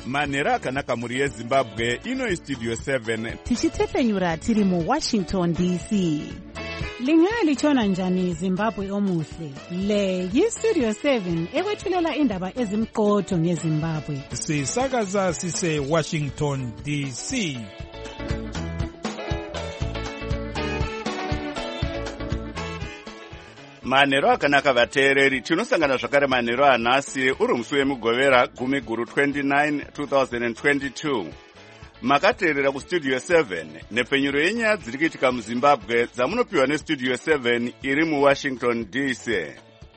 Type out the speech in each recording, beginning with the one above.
manhero akanaka mhuri yezimbabwe. Ino Studio 7 tichitefenyura tiri muWashington DC. Lingalitshona njani Zimbabwe omuhle? Le yiStudio 7 ekwethulela indaba ezimqotho ngeZimbabwe. Sisakaza sise Washington DC. manhero akanaka vateereri. Tinosangana zvakare manhero anhasi uri musi wemugovera 10/29 2022. Makateerera kuStudio 7 nepfenyuro yenyaya dziri kuitika muZimbabwe dzamunopiwa neStudio 7 iri muWashington DC.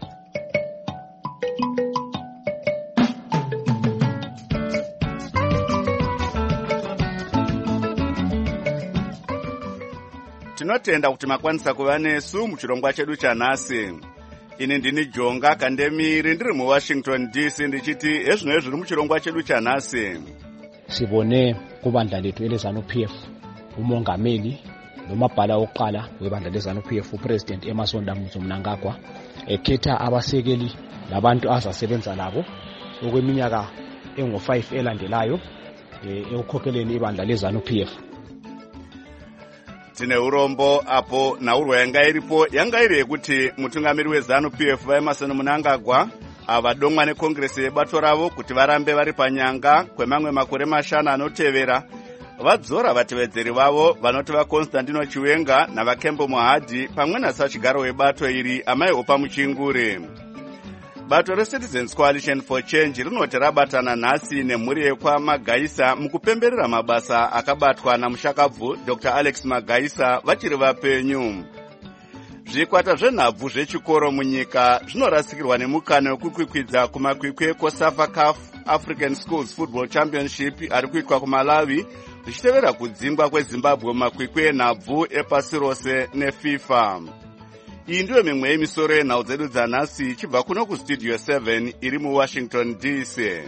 Tinotenda kuti makwanisa kuva nesu muchirongwa chedu chanhasi. Ini ndini Jonga Kandemiri ndiri muWashington DC ndichiti ezvino zviri muchirongwa chedu chanhasi. Sibone kubandla lethu eleZANU-PF umongameli nomabhala oqala webandla leZANU-PF uPresident Emmerson Mnangagwa ekhetha abasekeli labantu azasebenza labo okweminyaka engo5 elandelayo ekukhokheleni ibandla leZANU-PF. Tine urombo apo naurwa yanga iripo yanga iri yekuti mutungamiri weZANU-PF vaEmmerson Mnangagwa avadomwa nekongresi yebato ravo kuti varambe vari panyanga kwemamwe makore mashanu anotevera. Vadzora vatevedzeri vavo vanoti vaConstantino Chiwenga navaKembo Mohadhi pamwe nasachigaro webato iri Amai Opa Muchinguri. Bato reCitizens Coalition for Change rinoti rabatana nhasi nemhuri yekwaMagaisa mukupemberera mabasa akabatwa namushakabvu Dr. Alex Magaisa vachiri vapenyu. Zvikwata zvenhabvu zvechikoro munyika zvinorasikirwa nemukana wekukwikwidza kumakwikwi ekoSAFA CAF African Schools Football Championship ari kuitwa kuMalawi zvichitevera kudzingwa kweZimbabwe mumakwikwi enhabvu epasi rose neFIFA. Iyi ndiyo mimwe yemisoro yenhau dzedu dzanhasi ichibva kuno kuStudio 7 iri muWashington DC.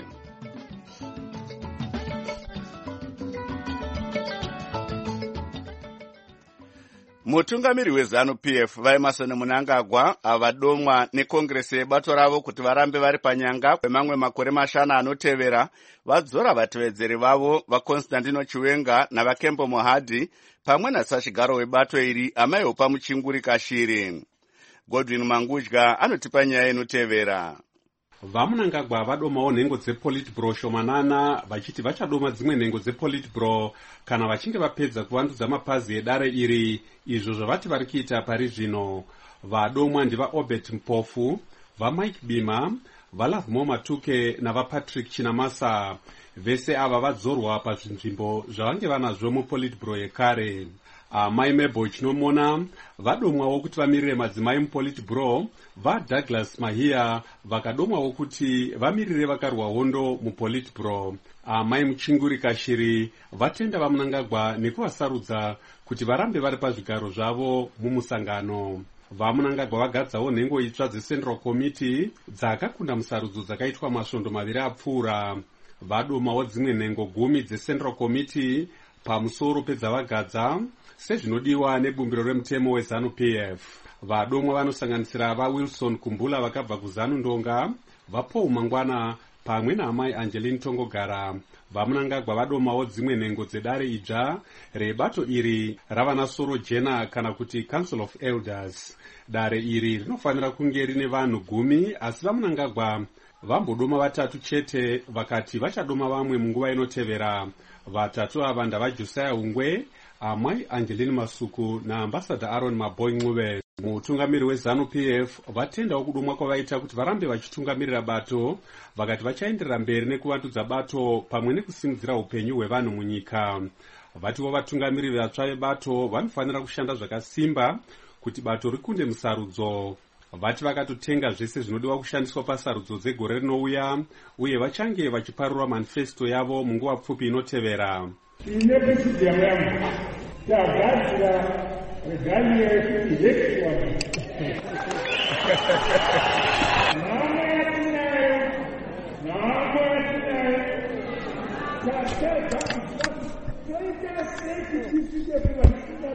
Mutungamiri weZANU-PF vaEmmerson Mnangagwa avadomwa nekongresi yebato ravo kuti varambe vari panyanga kwemamwe makore mashanu anotevera. Vadzora vatevedzeri vavo vaConstantino Chiwenga navaKembo Mohadhi pamwe nasachigaro webato iri Amai Opa Muchinguri Kashiri. Godwin Mangudya anotipa nyaya inotevera. VaMnangagwa vadomawo nhengo dzePolitburo shomanana vachiti vachadoma dzimwe nhengo dzePolitburo kana vachinge vapedza kuvandudza mapazi edare iri, izvo zvavati vari kuita pari zvino. Vadomwa ndivaObert Mpofu, vaMike Bima, vaLovemore Matuke navaPatrick Chinamasa. Vese ava vadzorwa pazvinzvimbo zvavange vanazvo muPolitburo yekare. Amai Mabel Chinomona vadomwawo kuti vamirire madzimai muPolitburo, vaDouglas Mahia vakadomwawo kuti vamirire vakarwa hondo muPolitburo. Amai Muchinguri Kashiri vatenda vaMnangagwa nekuvasarudza kuti varambe vari pazvigaro zvavo mumusangano. VaMnangagwa vagadzawo nhengo itsva dzeCentral Committee dzakakunda musarudzo dzakaitwa masvondo maviri apfuura. Vadomawo dzimwe nhengo 10 dzeCentral Committee pamusoro pedzavagadza sezvinodiwa nebumbiro remutemo weZANU-PF. Vadomwa vanosanganisira vaWilson Kumbula vakabva kuZANU-Ndonga, vaPaul Mangwana pamwe naamai Angeline Tongogara. VaMnangagwa vadomawo dzimwe nhengo dzedare idzva rebato iri ravanasoro jena kana kuti Council of Elders. Dare iri rinofanira kunge rine vanhu 10 asi vaMnangagwa vambodoma vatatu chete vakati vachadoma vamwe munguva inotevera. Vatatu ava ndavaJosiah Ungwe, Amai Angeline Masuku naAmbassador Aaron Maboy Ncube. Mutungamiri weZANU-PF vatendawo kudomwa kwavaita kuti varambe vachitungamirira bato, vakati vachaenderera mberi nekuvandudza bato pamwe nekusimudzira upenyu hwevanhu munyika. Vatiwo vatungamiriri vatsva vebato vanofanira kushanda zvakasimba kuti bato rikunde musarudzo. Vati vakatotenga zvese zvinodiwa kushandiswa pasarudzo dzegore rinouya uye vachange vachiparura manifesto yavo munguva pfupi inotevera.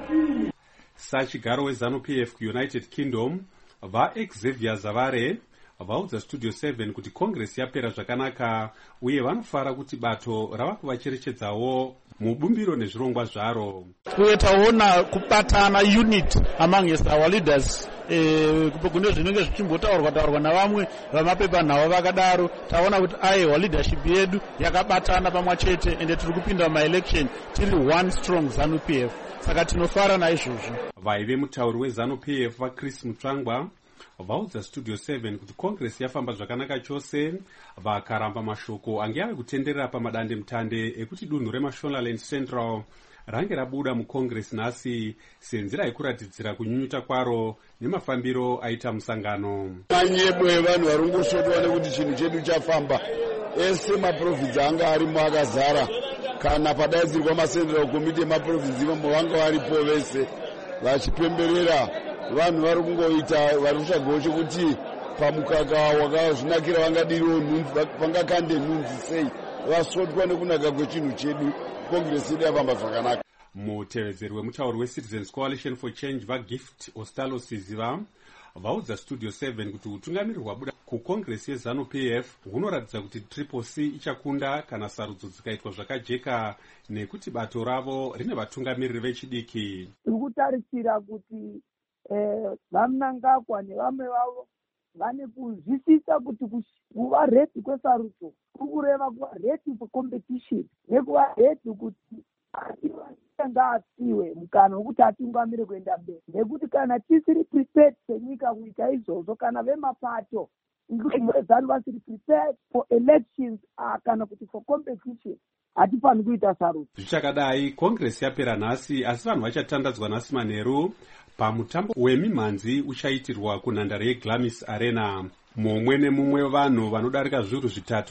Sachigaro weZANU-PF kuUnited Kingdom vaXavier Zavare vaudza Studio 7 kuti kongresi yapera zvakanaka uye vanofara kuti bato rava kuvacherechedzawo mubumbiro nezvirongwa zvaro. Uye taona kubatana unit among our leaders kune zvinenge zvichimbotaurwa navamwe vamapepanhau vakadaro. Taona kuti aiwa leadership yedu yakabatana pamwe chete ende tiri kupinda mumaelection tiri one strong ZANU-PF, saka tinofara naizvozvo. Vaive mutauri weZANU-PF vaChris Mutsvangwa vaudza Studio 7 kuti kongresi yafamba zvakanaka chose, vakaramba mashoko ange ave kutenderera pamadande mutande ekuti dunhu reMashonaland Central range rabuda mukongresi nhasi senzira yekuratidzira kunyunyuta kwaro nemafambiro aita musangano. Manyebo evanhu vari kungosvotwa nekuti chinhu chedu chafamba, ese maprovinsi anga arimo akazara, kana padaidzirwa maCentral Committee emaprovinsi imomo vanga varipo vese vachipemberera. Vanhu vari kungoita vari kutsvagawo chekuti pamukaka wakazvinakira vangadiriwo nhunzi, vangakande nhunzi sei, vasvotwa nekunaka kwechinhu chedu. Kongresi yedu yafamba zvakanaka. Mutevedzeri wemutauri weCitizens Coalition for Change vaGift Ostalo Siziva vaudza Studio 7 kuti utungamiri hwabuda kukongresi yeZANU-PF hunoratidza kuti Triple C ichakunda kana sarudzo dzikaitwa zvakajeka nekuti bato ravo rine vatungamiriri vechidiki. Tikutarisira kuti vaMnangagwa nevamwe vavo vane kuzvisisa kuti kuva ready kwesarudzo kureva kuva ready for competition nekuva ready kuti ngaatsiwe mukana wekuti atungamire kuenda mberi, nekuti kana tisiri prepared senyika kuita izvozvo, kana vemapato ZANU vasiri prepared for elections kana kuti for competition, hatifaniri kuita sarudzo. Zvichakadai kongresi yapera nhasi, asi vanhu vachatandadzwa nhasi manheru pamutambo wemimhanzi uchaitirwa kunhandare yeGlamis Arena. Mumwe nemumwe vanhu vanodarika zviuru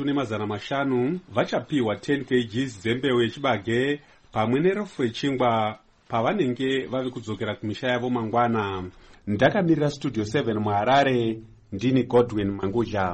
3,500 vachapiwa 10 kg dzembeu yechibage pamwe nerofu yechingwa pavanenge vave kudzokera kumisha yavo mangwana. Ndakamirira Studio 7 muHarare, ndini Godwin Manguja.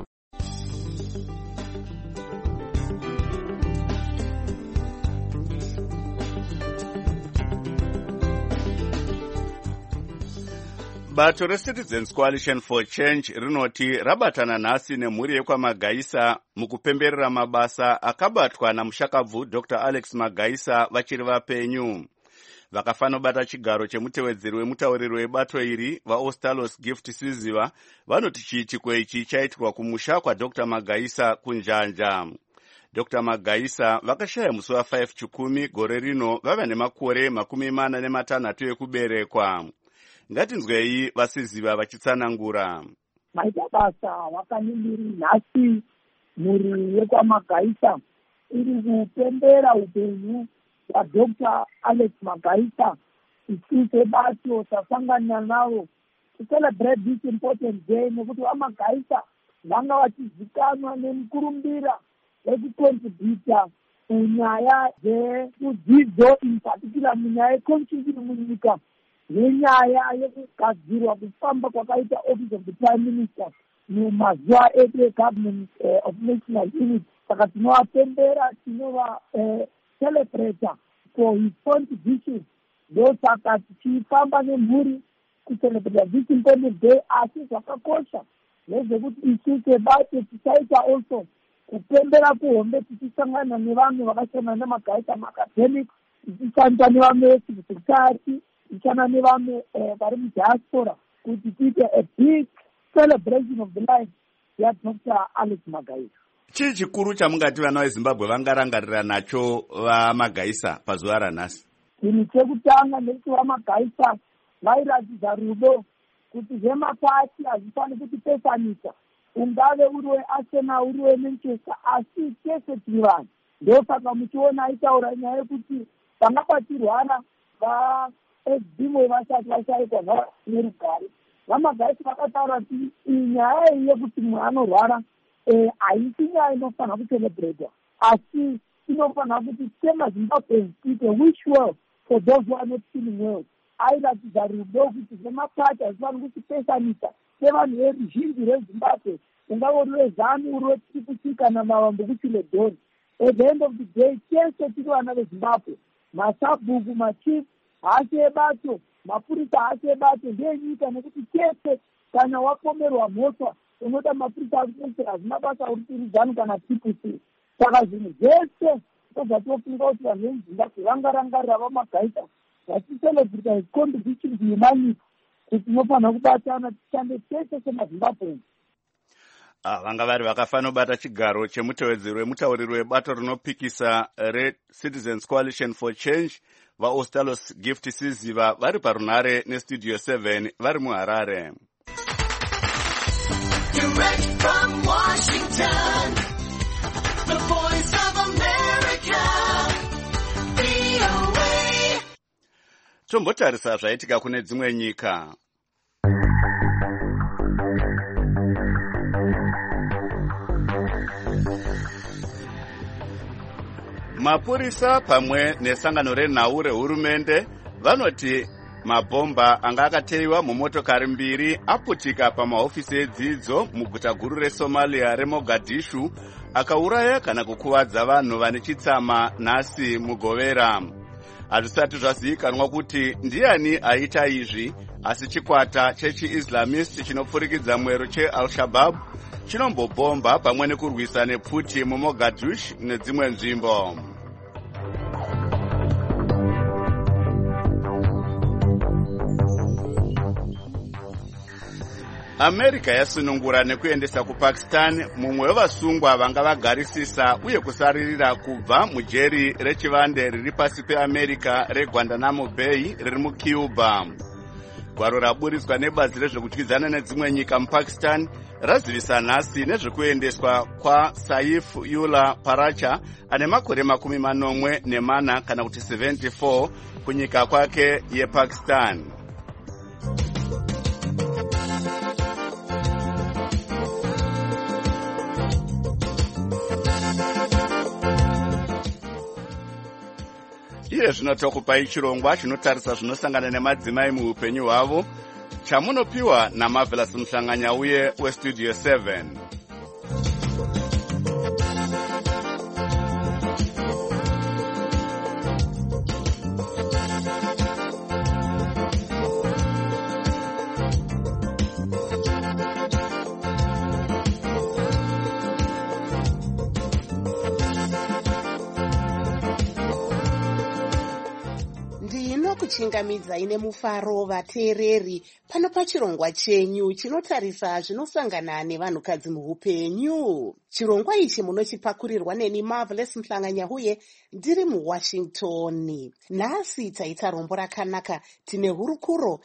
Bato reCitizens Coalition for Change rinoti rabatana nhasi nemhuri yekwamagaisa mukupemberera mabasa akabatwa namushakabvu Dr. Alex Magaisa vachiri vapenyu. Vakafanobata chigaro chemutevedzeri wemutauriri webato iri vaOstalos Gift Siziva vanoti chiitiko ichi chaitirwa kumusha kwaDr. Magaisa kunjanja. Dr. Magaisa vakashaya musi wa5 Chikumi gore rino vava nemakore 46 ekuberekwa. Ngatinzwei vaSiziva vachitsanangura. Maita basa wakanimiri nhasi mhuri yekwamagaisa iri kupembera upenyu hwaDr. Alex Magaisa. Isise bato tasangana navo to celebrate this important day, nekuti vaMagaisa vanga vachizikanwa nemukurumbira wekukontributa kunyaya dzekudzidzo, in particular munyaya yeconstitution munyika, nenyaya yekugadzirwa kufamba kwakaita office of the prime minister mumazuva edu egovernment of national unity. Saka tinovapembera, tinova celebrate for his contribution. Ndosaka tichifamba nemhuri kucelebrate this important day, asi zvakakosha nezvekuti isu sebato tichaita also kupembera kuhombe, tichisangana nevanhu vakasiyana neMagaisa maacademics, tichisangana nevamwe vecivil society, tichana nevamwe vari mudiaspora, kuti tiite a big celebration of the life yaDr. Alex Magaisa. Chii chikuru chamungati vana veZimbabwe vangarangarira nacho vaMagaisa pazuva ranhasi? Chinhu chekutanga ndekuti vaMagaisa vairatidza rudo kuti zvemapati hazvifaniri kutipesanisa, ungave uri weArsenal uri weManchester, asi tese tiri vanhu. Ndosaka muchiona aitaura nyaya yekuti vanga vachirwara vaEximo vasati vashaikwa nerugare, vaMagaisa vakataura kuti nyaya iyi yekuti munhu anorwara haisi nyaya inofanira kucelebrata, asi inofanira kuti semaZimbabweans tiite wish well for those who are not feeling well. Airatidza rudo kuti zvemapati hazvifaniri kutipesanisa sevanhu veruzhinji rweZimbabwe, ungave uri weZANU uri weTPC kana mavambo kuChiledoni. At the end of the day, tese tiri vana veZimbabwe, masabhuku, machief, hasi ebato, mapurisa hasi ebato, ndenyika, nekuti tese kana wapomerwa mhosva unoda mapurisa akunesera hazina basa uritirizani kana TPC. Saka zvinhu zvese tozvatofunga kuti vanhu vemuzimbabwe vangarangarira vamagaita vachicelebrita contribution to humanity kuti tinofanira kubatana tishande tese semazimbabwe. Vanga vari vakafanira kubata chigaro chemutevedzeri wemutauriri webato rinopikisa reCitizens Coalition for Change vaOstalos Gift Siziva vari parunhare neStudio 7 vari muHarare. Direct from Washington, the voice of America, VOA. Tombotarisa zvaitika kune dzimwe nyika. Mapurisa pamwe nesangano renhau rehurumende vanoti mabhomba anga akateiwa mumotokari mbiri aputika pamahofisi edzidzo muguta guru reSomalia reMogadishu akauraya kana kukuvadza vanhu vane chitsama nhasi mugovera. Hazvisati zvazivikanwa kuti ndiani aita izvi, asi chikwata chechi-Islamist chinopfurikidza mwero cheAl-Shabaab chinombobhomba pamwe nekurwisa nepfuti muMogadishu nedzimwe nzvimbo. America yasunungura nekuendesa kuPakistan mumwe wevasungwa vanga vagarisisa uye kusaririra kubva mujeri rechivande riri pasi peAmerica reGuantanamo Bay riri muCuba. Gwaro raburiswa nebazi rezvekudyidzana nedzimwe nyika muPakistan razivisa nhasi nezvekuendeswa kwaSaif Ullah Paracha ane makore 84 kana kuti 74 kunyika kwake yePakistan. Iye zvino tokupai chirongwa chinotarisa zvinosangana nemadzimai muupenyu hwavo chamunopiwa naMarvelous Mhlanganyauye weStudio 7. Kuchingamidza ine mufaro vateereri pano pachirongwa chenyu chinotarisa zvinosangana nevanhukadzi muupenyu. Chirongwa ichi munochipakurirwa neni Marvelous Mhlanganyauye ndiri muWashington. Nhasi taita rombo rakanaka, tine hurukuro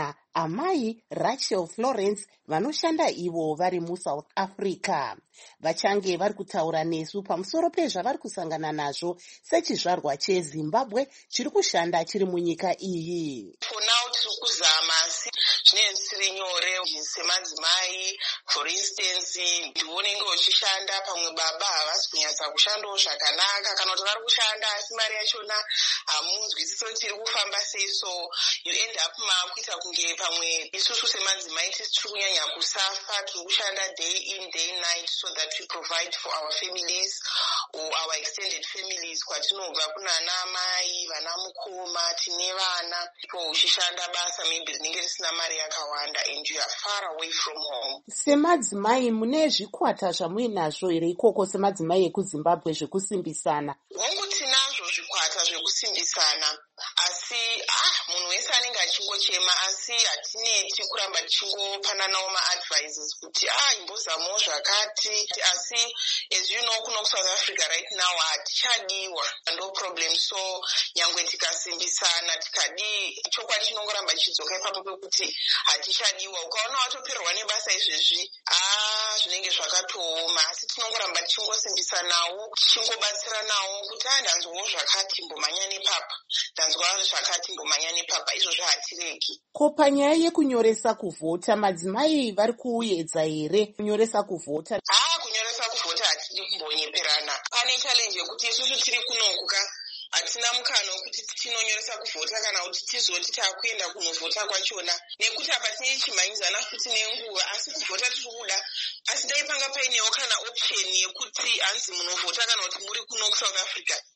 naamai Rachel Florence vanoshanda ivo vari muSouth Africa. Vachange vari kutaura nesu pamusoro pezvavari kusangana nazvo sechizvarwa cheZimbabwe chiri kushanda chiri munyika iyi. For now tiri kuzama asi zvinenge zvisiri nyore semadzimai. For instance, ndiwonenge uchishanda pamwe baba havasi kunyatsa kushandawo zvakanaka kana kuti vari kushanda asi mari yachona hamunzwisisi kuti tiri kufamba sei, so you end up makuita kunge pamwe isusu semadzimai tiri kunyanya kusafa, tiri kushanda day in day night so that we provide for our families or our extended families kwatinobva kunana mai vana mukoma tine vana ipo uchishanda basa maybe rinenge risina mari yakawanda and you are far away from home. Semadzimai mune zvikwata zvamuinazvo here ikoko semadzimai ekuZimbabwe zvekusimbisana? Hongu tinazvo zvikwata zvekusimbisana asi munhu wese anenge achingochema asi hatineti kuramba tichingopananawo maadvices kuti imbozamawo zvakati asi as you know kuno kuSouth Africa right now hatichadiwa ndo problem, so nyangwe tikasimbisana tikadi chokwadi chinongoramba chichidzoka ipapo pekuti hatichadiwa. Ukaona watoperwa nebasa izvezvi zvinenge zvakatooma asi tinongoramba tichingosimbisanawo tichingobatsiranawo kuti ndanzwawo zvakati mbomhanya nepapa, ndanzwa zvakati mbomhanya nepapa, izvozvo hatiregi. Ko panyaya yekunyoresa kuvhota madzimai vari kuedza here kunyoresa kuvhota? Kunyoresa kuvhota hatidi kumbonyeperana. Pane challenge yekuti isusu tiri kunokuka hatina mukana wekuti tinonyoresa kuvhota kana kuti tizoti takuenda kunovhota kwachona nekuti apa tine chimhanyidzana futi nenguva, asi kuvhota tiri kuda. Asi daipanga painewo kana option yekuti hanzi munovhota kana kuti muri kuno kuSouth Africa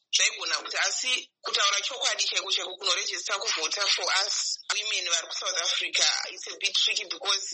zvaigona kuti asi kutaura chokwadi chaiko chaiko kunoregister kuvhota for us women vari kuSouth Africa it's a bit tricky because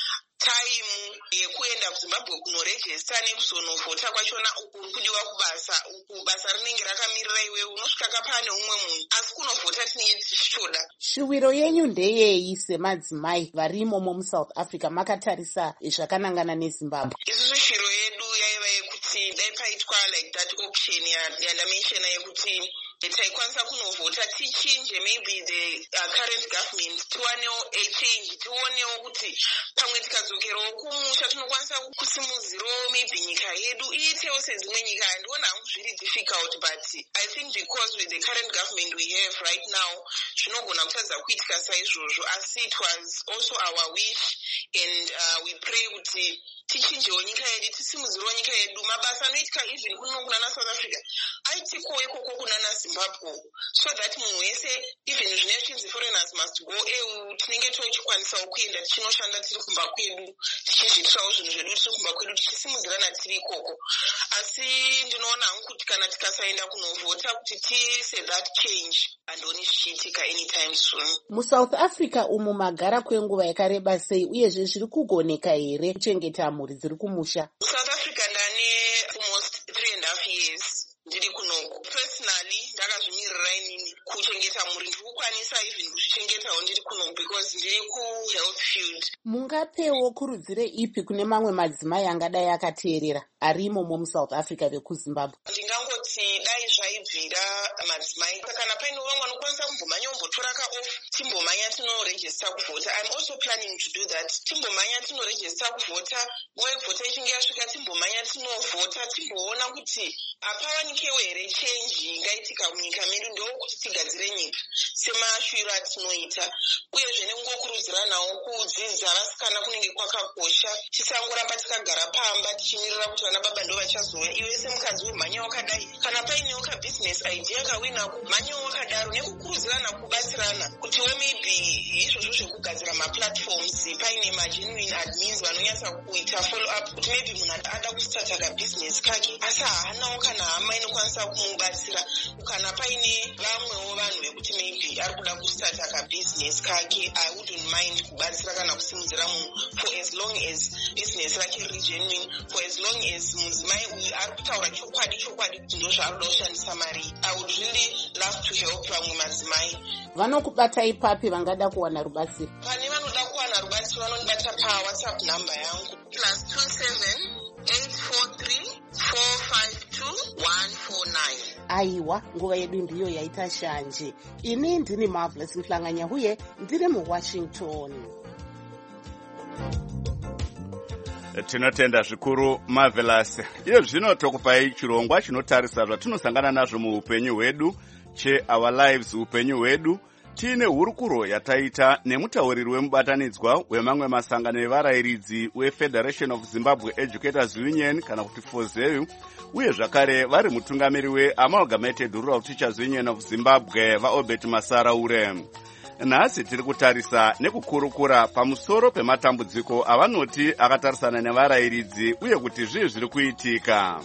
time yekuenda kuZimbabwe kunoregister nekuzonovhota kwachona uku kudiwa kubasa uku basa rinenge rakamirira iwe unosvika kapane umwe munhu asi kunovhota tinenge tichitoda. Shuwiro yenyu ndeyei semadzimai varimo muSouth Africa makatarisa zvakanangana neZimbabwe? Isusu shiro yedu yaiva yekuti dai paitwa like that option yandamenshena yekuti taikwanisa kunovhota tichinje maybe the current government tionewo a change tionewo kuti pamwe tikadzokerawo kumusha tinokwanisa kusimudzirawo maybe nyika yedu iitewo sedzimwe nyika. Handiona hangu zviri difficult but I think because with the current government we have right now zvinogona kutadza kuitika saizvozvo asi it was also our wish and we pray kuti tichinjewo nyika yedu tisimudzirewo nyika yedu. Mabasa anoitika even kuno kunana South Africa aitikowo ikoko kunana Zimbabwe so that munhu wese even zvine chinzi foreigners must go tinenge tochikwanisawo kuenda tichinoshanda tiri kumba kwedu tichizviitirawo zvinhu zvedu tiri kumba kwedu tichisimudzirana tiri ikoko. Asi ndinoona hangu kuti kana tikasaenda kunovhota kuti tiise that change handioni zvichiitika anytime soon. MuSouth Africa umu magara kwenguva yakareba sei uyezve zviri kugoneka here kuchengeta mhuri dziri kumusha? South Africa ndane almost 3.5 years ndiri kunoko. Personally ndakazvimirira inini kuchengeta mhuri ndiri kukwanisa even kuzvichengetawo ndiri kunoko because ndiri kuhealth field. Mungapewo kurudzire ipi kune mamwe madzimai angadai akateerera arimo muSouth Africa vekuZimbabwe? Ndingangoti dai zvaibvira madzimai kana paine vamwe vanokwanisa kumbomhanya umbotora kaoff timbomhanya tinoregister kuvhota. I'm also planning to do that. Timbomhanya tinoregister kuvhota nguva yekuvhota ichinge yasvika timbomhanya tinovhota timboona kuti hapawanikewo here change ingaitika munyika medu ndokuti tigadzire nyika semashuviro atinoita uyezve nekungokurudziranawo kudzidza vasikana kunenge kwakakosha tisangoramba tikagara pamba tichimirira kuti vana baba ndo vachazouya. Iwe semukadzi wemhanya wakadai kana painewo kabhizinesi idea kawinako mhanyawo wakadaro nekukurudzirana kubatsirana kutiwo maybe izvozvo zvekugadzira maplatforms paine magenuine admins vanonyatsa kuita follow up kuti maybe munhu ada kustarta kabhizinesi kake asi haanawo kana hama inokwanisa kumubatsira. Kana paine vamwewo vanhu vekuti maybe ari kuda kustarta kabhizinesi kake I wouldn't mind kubatsira kana kusimudzira munhu for as long as business rake riri genuine, for as long as mudzimai uyu ari kutaura chokwadi kuti ndo zvaanoda kushandisa mari. I would really love to help vamwe madzimai. Vanokubata ipapi vangada kuwana rubatsiro? Pane vanoda kuwana rubatsiro vanondibata paWhatsApp number yangu +27 843 452 149. Aiwa, nguva yedu ndiyo yaita shanje. Ini ndini Marvelous Mhlanganyahuye ndiri muWashington. Tinotenda zvikuru Marvelous. Iyo zvino tokupai chirongwa chinotarisa zvatinosangana nazvo muupenyu hwedu Our Lives upenyu hwedu. Tine hurukuro yataita nemutauriri wemubatanidzwa wemamwe masangano evarayiridzi weFederation of Zimbabwe Educators Union kana kuti FOZEU uye zvakare vari mutungamiri weAmalgamated Rural Teachers Union of Zimbabwe vaObert Masaraure. Nhasi tiri kutarisa nekukurukura pamusoro pematambudziko avanoti akatarisana nevarayiridzi uye kuti zvii zviri kuitika.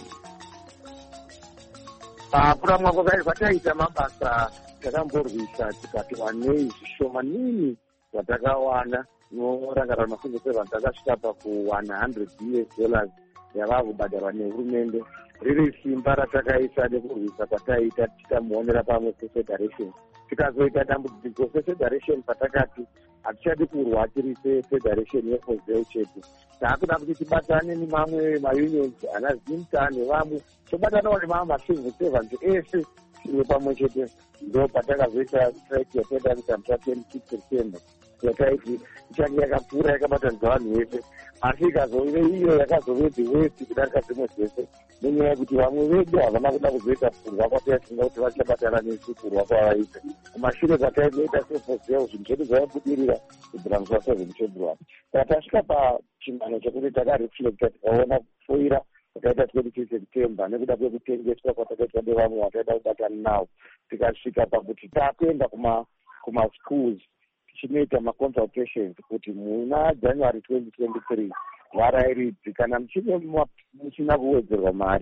Kuramwa kwakaizva taita mabasa takamborwisa tikati wanei zvishomanini zvatakawana norangarira mafungo sevanhu takasvika paku$100 yavava kubhadharwa nehurumende. Riri simba ratakaisa nekurwisa kwataita tichimuonera pamwe sefederation. Tikazoita dambudziko sefederation patakati hatichadi kurwa tiri sefederation yeFOZEU chete. Taakuda kuti tibatane nemamwe maunions ana ZIMTA nevamwe tobatanawo nemamwe macivil servants ese iwe pamwe chete. Ndo patakazoita strike yapeda kuita musi 26 September yakaiti ichange yakapfuura yakabatanidza vanhu vese asi ikazove iyo yakazove the worst kudarika dzimwe dzese nenyaya yekuti vamwe vedu havana kuda kuzoita kurwa kwataifunga kuti vachabatana nesu kurwa kwavaita. Kumashure kwatainoita seFOZEU zvinhu zvedu zvaibudirira kubvira musi wa7 February. Saka tasvika pachimhano chekuti takareflecta tikaona kufoira kwataita 22 September nekuda kwekutengeswa kwatakaitwa nevamwe wataida kubatana navo tikasvika pakuti taakuenda kumaschools tichinoita maconsultations kuti muna January 2023 varayiridzi kana muchina kuwedzerwa mari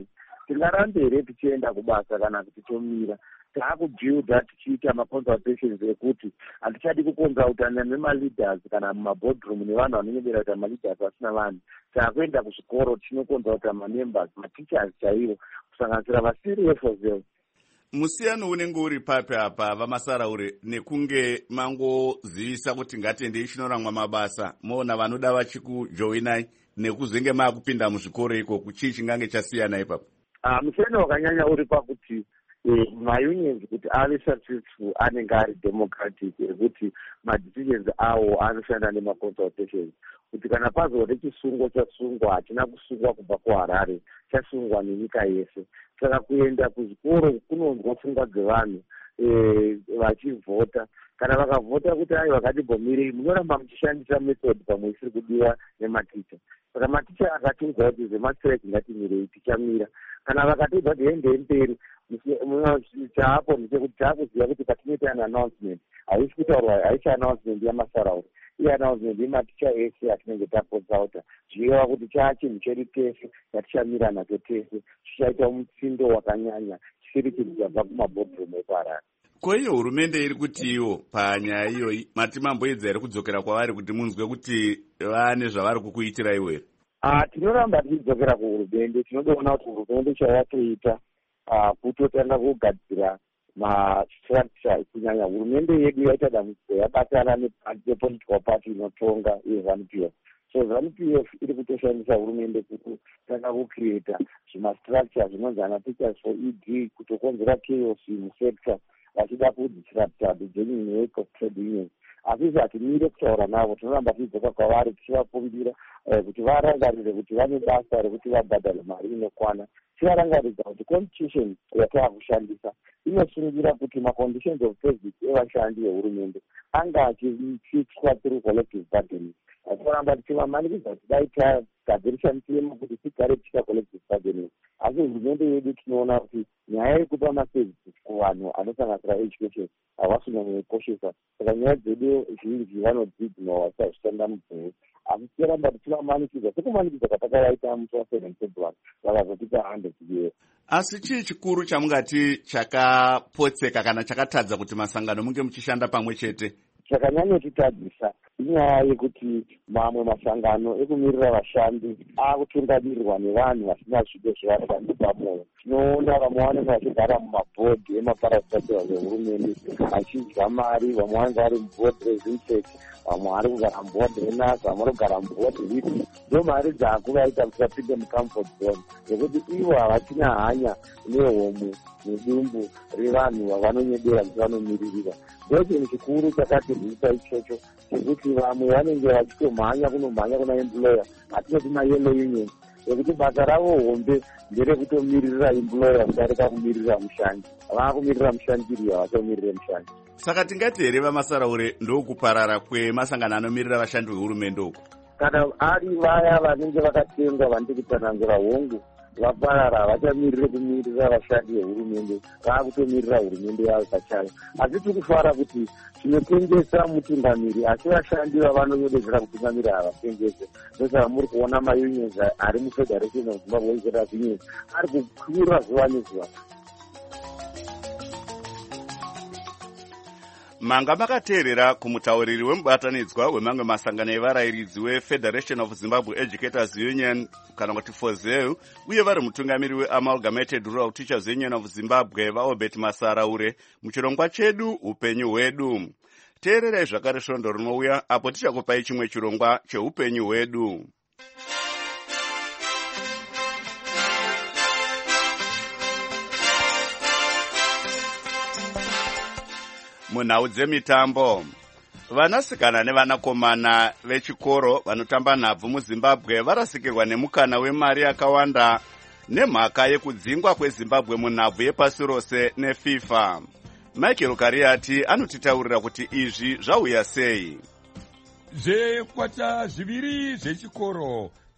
tingarambe here tichienda kubasa kana kuti tomira. Taakubuilda tichiita maconsultations ekuti hatichadi kuconsultana nemaleaders kana mumaboardroom nevanhu vanonyebera kuti maleaders vasina vanhu. Taakuenda kuzvikoro tinoconsulta mamembers, mateachers chaivo, kusanganisira vaseriefozeo. Musiyano unenge uri papi apa vamasaraure nekunge mangozivisa kuti ngatiendei chinoramwa mabasa moona vanoda vachikujoinai nekuzenge maakupinda muzvikoro ikoko, chii chingange chasiyana ipapo? Musiyano wakanyanya uri pakuti maunions kuti ave successful anenge ari democratic, ekuti madecisions awo anoshanda nemaconsultations, kuti kana pazode chisungo chasungwa hatina kusungwa kubva kuHarare, chasungwa nenyika yese. Saka kuenda kuzvikoro kunonzwa pfungwa dzevanhu vachivhota. Kana vakavhota kuti ai vakatibhomirei, munoramba muchishandisa method pamwe isiri kudiwa nematicha. Saka maticha akatunzwa kuti zemastrike ngatimirei, tichamira. Kana vakatodza kuti ende mberi, chaapo ndechekuti taakuziva kuti patinoita an announcement haisi kutaurwa, haisi announcement yamasaraura, iye announcement yematicha ese atinenge takonsulta, zvichireva kuti chinhu chedu tese yatichamira nacho tese, chichaita mutsindo wakanyanya chisiri chinhu chabva kumaboardroom ekuHarare. Ko iyo hurumende iri kuti iwo panyaya iyoyi mati mamboedza here kudzokera kwavari kuti munzwe kuti vane zvavari kukuitira iwo here? Tinoramba tichidzokera kuhurumende. Tinodoona kuti hurumende chayatoita kutotanga kugadzira mastructure, kunyanya hurumende yedu yaita dambudziko yabatana nepolitical party inotonga yeZANU-PF. So ZANU-PF iri kutoshandisa hurumende kutanga kucreata zvimastructure zvinonzi ana teachers for ED, kutokonzera chaos musector vachida kudisrupta the genuine work of trade unions. Asi hatimire kutaura navo, tinoramba tichidzoka kwavari tichivakumbira kuti varangarire kuti vane basa rekuti vabhadhare mari inokwana. Tivarangaridza kuti constitution yataakushandisa inosungira kuti maconditions of basic evashandi vehurumende anga achifixwa through collective bargaining. Tinoramba tichivamanikidza kuti dai tagadzirisa mitemo kuti tigare tichita collective bargaining. Asi hurumende yedu tinoona kuti nyaya yekupa maservices kuvanhu anosanganisira education havasina kukoshesa. Saka nyaya dzedu zhinji vanodzidzima vasazvishanda mubvuu. Asi tinoramba tichivamanikidza sekumanikidza kwatakaita musi wa7 February vakazotipa 100 years. Asi chii chikuru chamungati chakapotseka kana chakatadza kuti masangano munge muchishanda pamwe chete? Chakanyanyotitadzisa inyaya yekuti mamwe masangano ekumirira vashandi akutungamirirwa nevanhu vasina zvido zvevashandi pamwoyo. Tinoona vamwe vanenge vachigara mumabhodhi emaparastatuwa vehurumende vachidya mari, vamwe vanenge vari mubhodhi rezimsec, vamwe vari kugara mubhodhi renas, vamwe vari kugara mubhodhi ripi. Ndo mari dzako vaita kuti vapinde mucomfort zone yekuti ivo havachina hanya nehomwe nedumbu revanhu vavanonyedera kuti vanomiririra. Ndo chinhu chikuru chakatirwisa ichocho chekuti vamwe vanenge vachitomhanya kunomhanya kuna employer, hatinoti mayellow union, yekuti basa ravo hombe nderekutomirira employer kudarika kumirira mushandi. Vakumirira mushandiri, havatomirire mushandi. Saka tingati here vamasaraure ndokuparara kwemasangano anomirira vashandi vehurumende uku? Kana ari vaya vanenge vakatengwa vandiri kutsanangura hongu vaparara, vachamirire kumirira vashandi vehurumende, vakutomirira hurumende yavo pachayo. Asi tikufara kuti tinotengesa mutungamiri, asi vashandi vavanonyedezera kutungamira havatengese. Ndosaka muri kuona maunions ari mufederation of Zimbabwe Workers Union ari kukwira zuva nezuva. Manga makateerera kumutauriri wemubatanidzwa wemamwe masangano evarayiridzi weFederation of Zimbabwe Educators Union kana kuti FOZEU, uye vari mutungamiri weAmalgamated Rural Teachers Union of Zimbabwe vaObert Masaraure muchirongwa chedu upenyu hwedu. Teererai zvakare svondo rinouya apo tichakupai chimwe chirongwa cheupenyu hwedu. Munhau dzemitambo, vanasikana nevanakomana vechikoro vanotamba nhabvu muZimbabwe varasikirwa nemukana wemari yakawanda nemhaka yekudzingwa kweZimbabwe munhabvu yepasi rose neFIFA. Michael Kariati anotitaurira kuti izvi zvauya sei. Zvekwata zviviri zvechikoro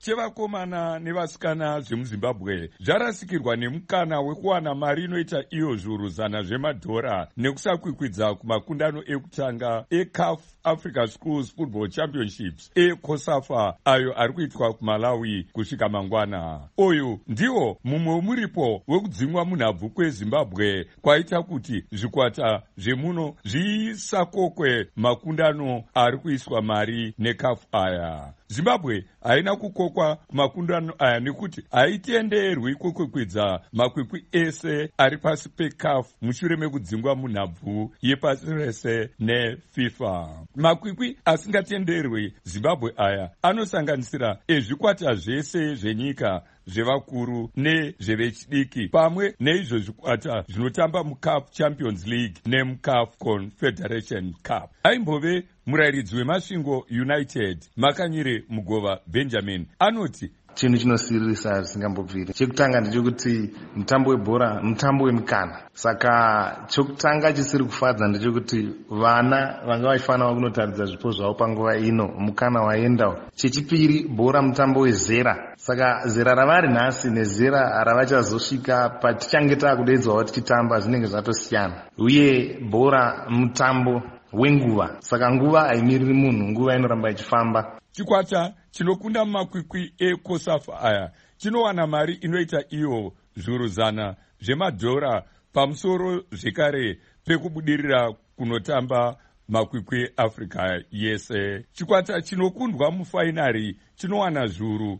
chevakomana nevasikana zvemuzimbabwe zvarasikirwa nemukana wekuwana mari inoita iyo zviuru 100 zvemadhora nekusakwikwidza kumakundano ekutanga eCAF Africa Schools Football Championships eCOSAFA ayo ari kuitwa kuMalawi kusvika mangwana. Uyu ndiwo mumwe wemuripo wekudzingwa munhabvu kweZimbabwe kwaita kuti zvikwata zvemuno zvisakokwe makundano ari kuiswa mari neCAF aya. Zimbabwe haina kukokwa kumakundano aya nekuti haitenderwi kukwikwidza makwikwi ese ari pasi peCAF mushure mekudzingwa munhabvu yepasi rese neFIFA. Makwikwi asingatenderwi Zimbabwe aya anosanganisira ezvikwata zvese zvenyika zvevakuru nezvevechidiki pamwe neizvo zvikwata zvinotamba muCAF Champions League nemuCAF Confederation Cup. Aimbove murayiridzi weMasvingo United Makanyire Mugova Benjamin anoti chinhu chinosirisa zvisingambobviri. Chekutanga ndechekuti mutambo webhora mutambo wemukana, saka chokutanga chisiri kufadza ndechekuti vana vanga vachifanira kunotaridza zvipo zvavo panguva ino, mukana waendawo. Chechipiri, bhora mutambo wezera, saka zera ravari nhasi nezera ravachazosvika patichange taakudaidzwawo tichitamba zvinenge zvatosiyana, uye bhora mutambo wenguva, saka nguva haimiriri munhu, nguva inoramba ichifamba. Chikwata chinokunda mumakwikwi eCOSAFA aya chinowana mari inoita iyo zviuru 100 zvemadhora pamusoro zvekare pekubudirira kunotamba makwikwi eAfrica yese. Chikwata chinokundwa mufainari chinowana zviuru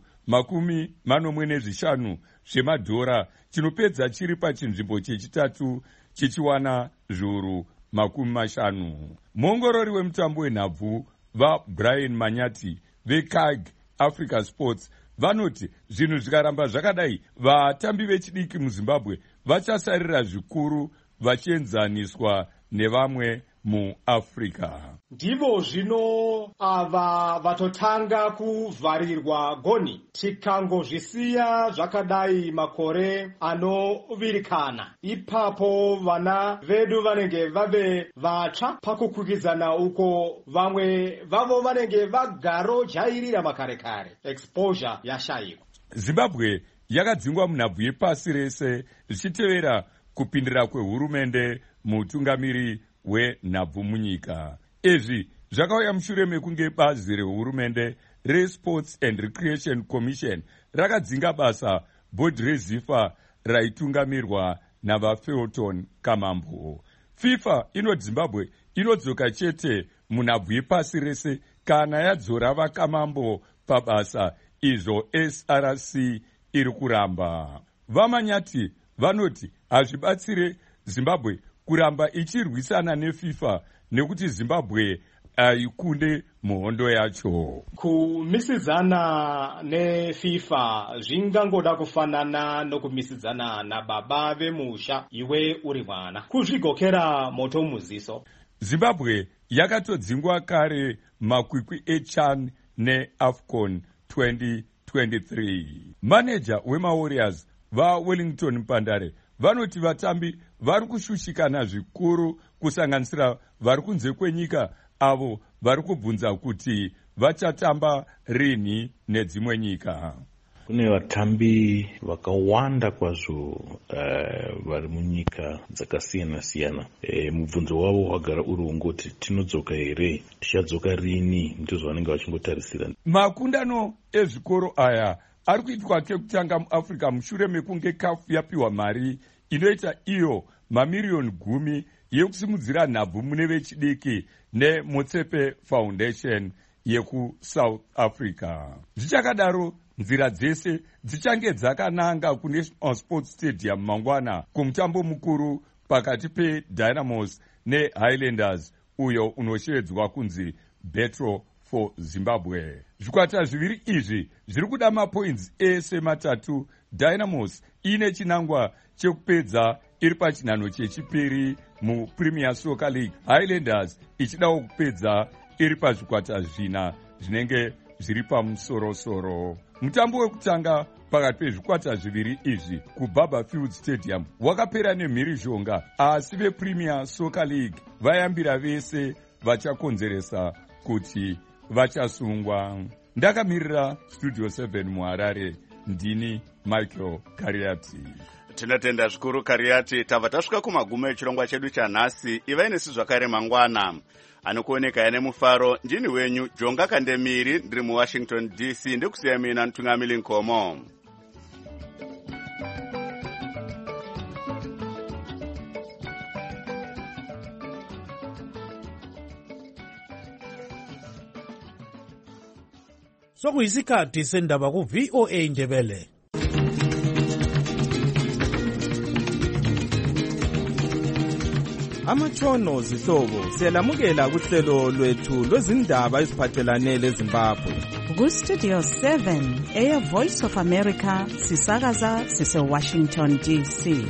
45 zvemadhora, chinopedza chiri pachinzvimbo chechitatu chichiwana zviuru 50. Muongorori wemutambo wenhabvu vaBrian Manyati veCAG Africa Sports vanoti zvinhu zvikaramba zvakadai vatambi vechidiki muZimbabwe vachasarira zvikuru vachienzaniswa nevamwe muAfrica. Ndivo zvino ava vatotanga kuvharirwa goni, tikangozvisiya zvakadai makore anovirikana. Ipapo vana vedu vanenge vave vatsva pakukwikwidza uko, vamwe vavo vanenge vagarojairira makare kare. Exposure yashayikwa. Zimbabwe yakadzingwa munhabvu yepasi rese zvichitevera kupindira kwehurumende muutungamiri wenhabvu munyika. Izvi zvakauya mushure mekunge bazi rehurumende reSports and Recreation Commission rakadzinga basa bhodhi reZIFA raitungamirwa navaFelton Kamambo. FIFA inoti Zimbabwe inodzoka chete munhabvu yepasi rese kana yadzora vaKamambo pabasa, izvo SRC iri kuramba. Vamanyati vanoti hazvibatsire Zimbabwe kuramba ichirwisana neFIFA nekuti Zimbabwe haikunde muhondo yacho. Kumisidzana neFIFA zvingangoda kufanana nokumisidzana nababa vemusha iwe uri mwana, kuzvigokera moto muziso. Zimbabwe yakatodzingwa kare makwikwi eCHAN neAFCON 2023. Maneja wemaWarriors vaWellington Mpandare vanoti vatambi vari kushushikana zvikuru, kusanganisira vari kunze kwenyika avo vari kubvunza kuti vachatamba rini nedzimwe nyika. Kune vatambi vakawanda kwazvo vari munyika dzakasiyana siyana. Mubvunzo wavo wagara uri wongoti tinodzoka here, tichadzoka rini, ndizvo vanenge vachingotarisira. Makundano ezvikoro aya ari kuitwa kekutanga muAfrica mushure mekunge CAF yapiwa mari inoita iyo mamiriyoni 10 yekusimudzira nhabvu mune vechidiki neMotsepe Foundation yekuSouth Africa. Zvichakadaro, nzira dzese dzichange dzakananga kuNational Sports Stadium mangwana kumutambo mukuru pakati peDynamos neHighlanders uyo unoshevedzwa kunzi Battle for Zimbabwe. Zvikwata zviviri izvi zviri kuda mapoints ese matatu. Dynamos ine chinangwa chekupedza iri pachinhano chechipiri muPremier Soccer League, Highlanders ichidawo kupedza iri pazvikwata zvina zvinenge zviri pamusorosoro. Mutambo wekutanga pakati pezvikwata zviviri izvi kuBarberfield Stadium wakapera nemhirizhonga, asi vePremier Soccer League vayambira vese vachakonzeresa kuti vachasungwa. ndakamirira studio 7 muharare ndini Michael Kariati. Tinotenda zvikuru Kariati. Tabva tasvika kumagumo echirongwa chedu chanhasi. Ivai nesu zvakare mangwana. Anokuoneka ine mufaro ndini wenyu Jonga Kandemiri, ndiri muWashington DC, ndikusiya mina Ntungamili Nkomo. Sokuyisikhathi sendaba ku VOA Ndebele. Amatshono zihlobo siyalamukela kuhlelo lwethu lwezindaba eziphathelane leZimbabwe. Ku Studio 7 Air Voice of America sisakaza sise Washington DC.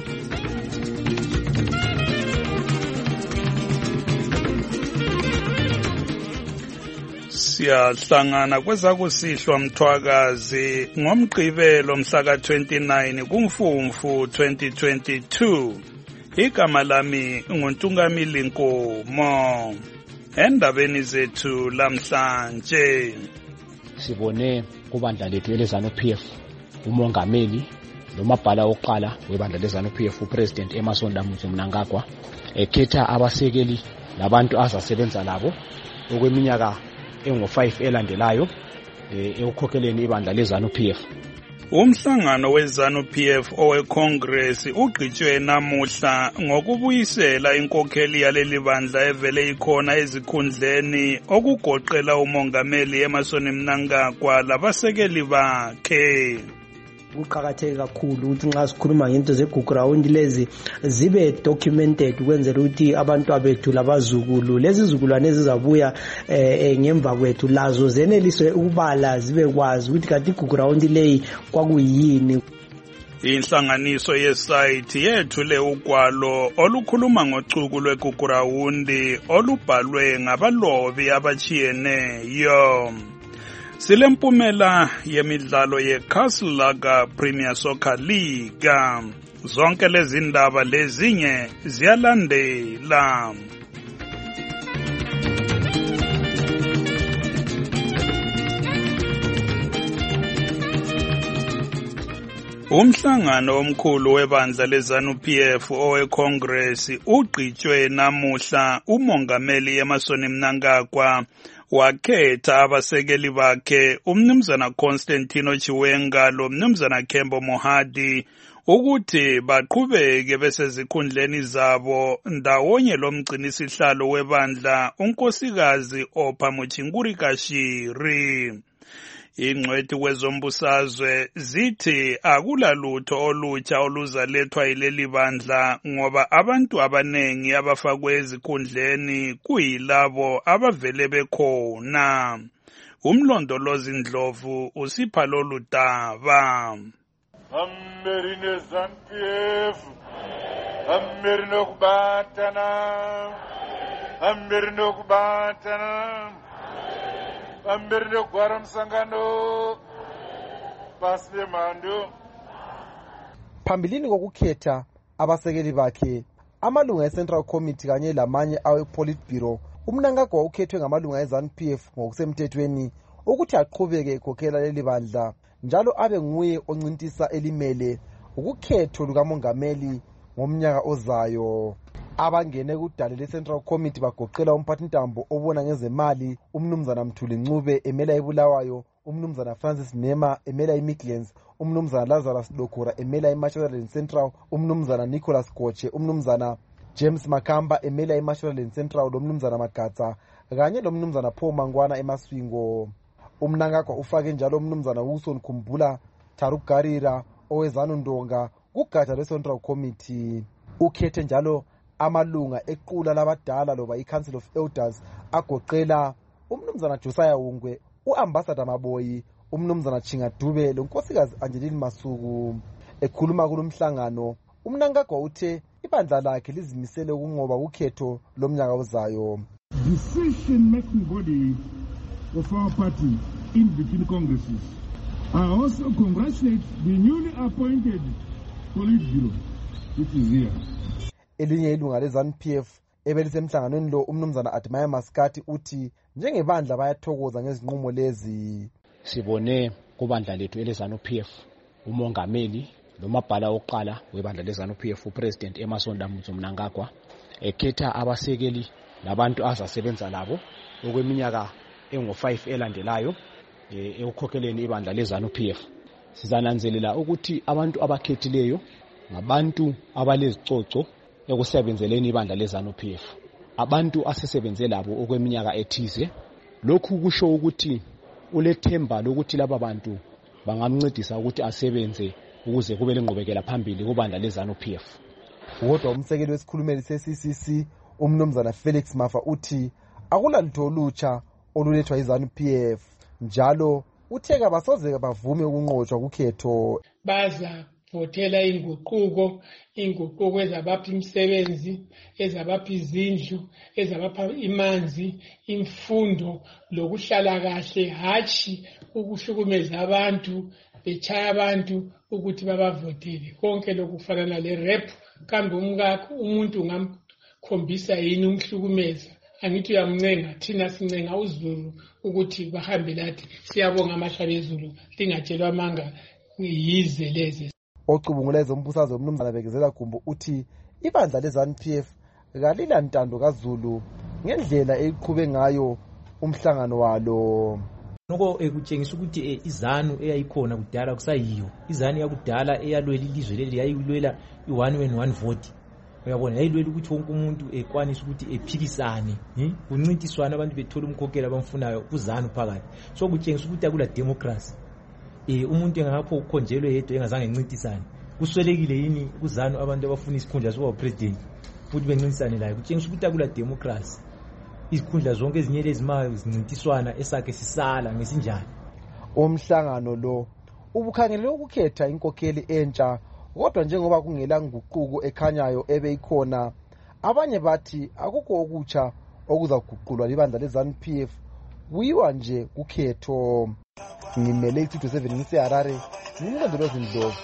Siyahlangana kwezakusihlwa mthwakazi ngomgqibelo mhla ka-29 kuMfumfu 2022. Igama lami nguNtungamili Nkomo. Endabeni zethu lamhlanje sibone kubandla lethu eleZANU-PF umongameli nomabhala oqala webandla leZANU-PF uPresident Emmerson Mnangagwa ekhetha abasekeli labantu azasebenza labo okweminyaka engo5 elandelayo ekukhokheleni ibandla leZANU-PF. Umhlangano weZANU-PF oweCongress ugqitshwe namuhla ngokubuyisela inkokheli yaleli bandla evele ikhona ezikhundleni okugoqela umongameli Emmerson Mnangagwa labasekeli bakhe. Kuqakatheke kakhulu ukuthi nxa sikhuluma ngento zeGugurawundi lezi zibe documented ukwenzela ukuthi abantu abethu labazukulu lezi zizukulwane ezizabuya ngemva kwethu lazo zenelise ukubala zibe kwazi ukuthi kanti iGugurawundi leyi kwakuyini. Inhlanganiso yesayithi yethule ugwalo olukhuluma ngocuku lweGugurawundi olubhalwe ngabalobi abachiyeneyo. Silempumela yemidlalo yeCastle Lager Premier Soccer League. Zonke lezi ndaba lezinye ziyalandela. Umhlangano omkhulu webandla leZANU-PF oweCongress ugqitshwe namuhla umongameli Emmerson Mnangagwa wakhetha abasekeli bakhe umnumzana Constantino Chiwenga lo mnumzana Kembo Mohadi ukuthi baqhubeke besezikhundleni zabo ndawonye lomgcinisihlalo webandla unkosikazi Opha Muchinguri Kashiri. Ingcwethi kwezombusazwe zithi akulalutho olutsha oluzalethwa yileli bandla ngoba abantu abanengi abafakwe ezikhundleni kuyilabo abavele bekhona. Umlondolozi Ndlovu usipha lolu daba. Amerine ZANU-PF, Amerine kubatana, Amerine kubatana. Ambirine kugwara musangano pasi pemhando. Phambilini kokukhetha abasekeli bakhe amalunga eCentral Committee kanye lamanye awePolitburo, uMnangagwa ukhethwe ngamalunga eZANU-PF ngokusemthethweni ukuthi aqhubeke ekhokhela leli bandla njalo abe nguye oncintisa elimele ukukhetho lukamongameli ngomnyaka ozayo. Abangene kudale leCentral Committee bagoqela umphathintambo obona ngezemali umnumzana Mthuli Ncube emela eBulawayo, umnumzana Francis Nema emela eMidlands, umnumzana Lazarus Lokura emela eMashonaland Central, umnumzana Nicholas Goche, umnumzana James Makamba emela eMashonaland Central, umnumzana Magatsa kanye lomnumzana Paul Mangwana eMaswingo. Umnangagwa ufake njalo umnumzana Wilson Khumbula Tarugarira owezanu Ndonga kugatsha leCentral Committee. Ukhethe njalo amalunga equla labadala loba iCouncil of Elders agoqela umnumzana Josiah Ungwe, uAmbassador Maboyi, umnumzana Chinga Dube lonkosikazi Angeline Masuku. Ekhuluma kulomhlangano, uMnangagwa uthe ibandla lakhe lizimisele ukunqoba ukhetho lomnyaka ozayo. Decision making body of our party in between congresses. I also congratulate the newly appointed Politburo, which is here. Elinye ilunga leZANU-PF ebelisemhlanganweni lo umnumzana Admire Maskati uthi njengebandla bayathokoza ngezinqumo lezi. sibone kubandla lethu eleZANU-PF umongameli nomabhala oqala webandla leZANU-PF uPresident Emmerson Damutso Mnangagwa ekhetha abasekeli labantu azasebenza labo okweminyaka engo5 elandelayo ekukhokheleni ibandla leZANU-PF. Sizananzelela ukuthi abantu abakhethileyo ngabantu abalezicoco ekusebenzeleni ibandla leZANU-PF, abantu asesebenze labo okweminyaka ethize. Lokhu kusho ukuthi ulethemba lokuthi laba bantu bangamncedisa ukuthi asebenze ukuze kube lengqubekela phambili kubandla leZANU-PF. Kodwa umsekeli wesikhulumeli se-CCC umnumzana Felix Mafa uthi akulalutho olutsha olulethwa yiZANU-PF, njalo utheka basoze bavume ukunqotshwa kukhetho. Baza vothela inguquko ezabapha imisebenzi, ezabapha izindlu, ezabapha imanzi, imfundo lokuhlala kahle, hatshi ukuhlukumeza abantu, bechaya abantu ukuthi babavotele. Konke lokufanana le-rap kambe umkakho umuntu ungamkhombisa yini umhlukumeza. Angithi uyamncenga, thina sincenga uZulu ukuthi bahambe lathi. Siyabonga amahlaba ezulu lingatshelwa amanga yize lezi. Ocubunguleza umbusazwe umnumzana Bekezela Gumbo uthi ibandla leZANU-PF kalilantando kaZulu ngendlela eqhube ngayo umhlangano walo. Noko kutshengisa ukuthi iZANU eyayikhona kudala kusayiyo. iZANU yakudala eyalwela ilizwe leli yayilwela i-one man one vote. Uyabona yayilwela ukuthi wonke umuntu ekwanisa ukuthi ephikisane, kuncintiswana abantu bethola umkhokheli abamfunayo kuZANU phakathi. So kutshengisa ukuthi akula democracy. Umuntu engapho ukhonjelwe yedwa engazange encintisane. Kuswelekile yini kuZANU abantu abafuna isikhundla sokuba president futhi bencintisane laye? Kutshengisa ukuthi akula democracy. Izikhundla zonke ezinyele ezimayo zincintiswana esake sisala ngesinjani. Umhlangano lo ubukhangelele ukukhetha inkokheli entsha, kodwa njengoba kungela nguquko ekhanyayo ebeyikhona, abanye bathi akukho okutsha okuzaguqulwa libandla leZANU-PF, kuyiwa nje kukhetho. Ngimele iThuto 7 ngiseHarare, ngimlondolozi Ndlovu.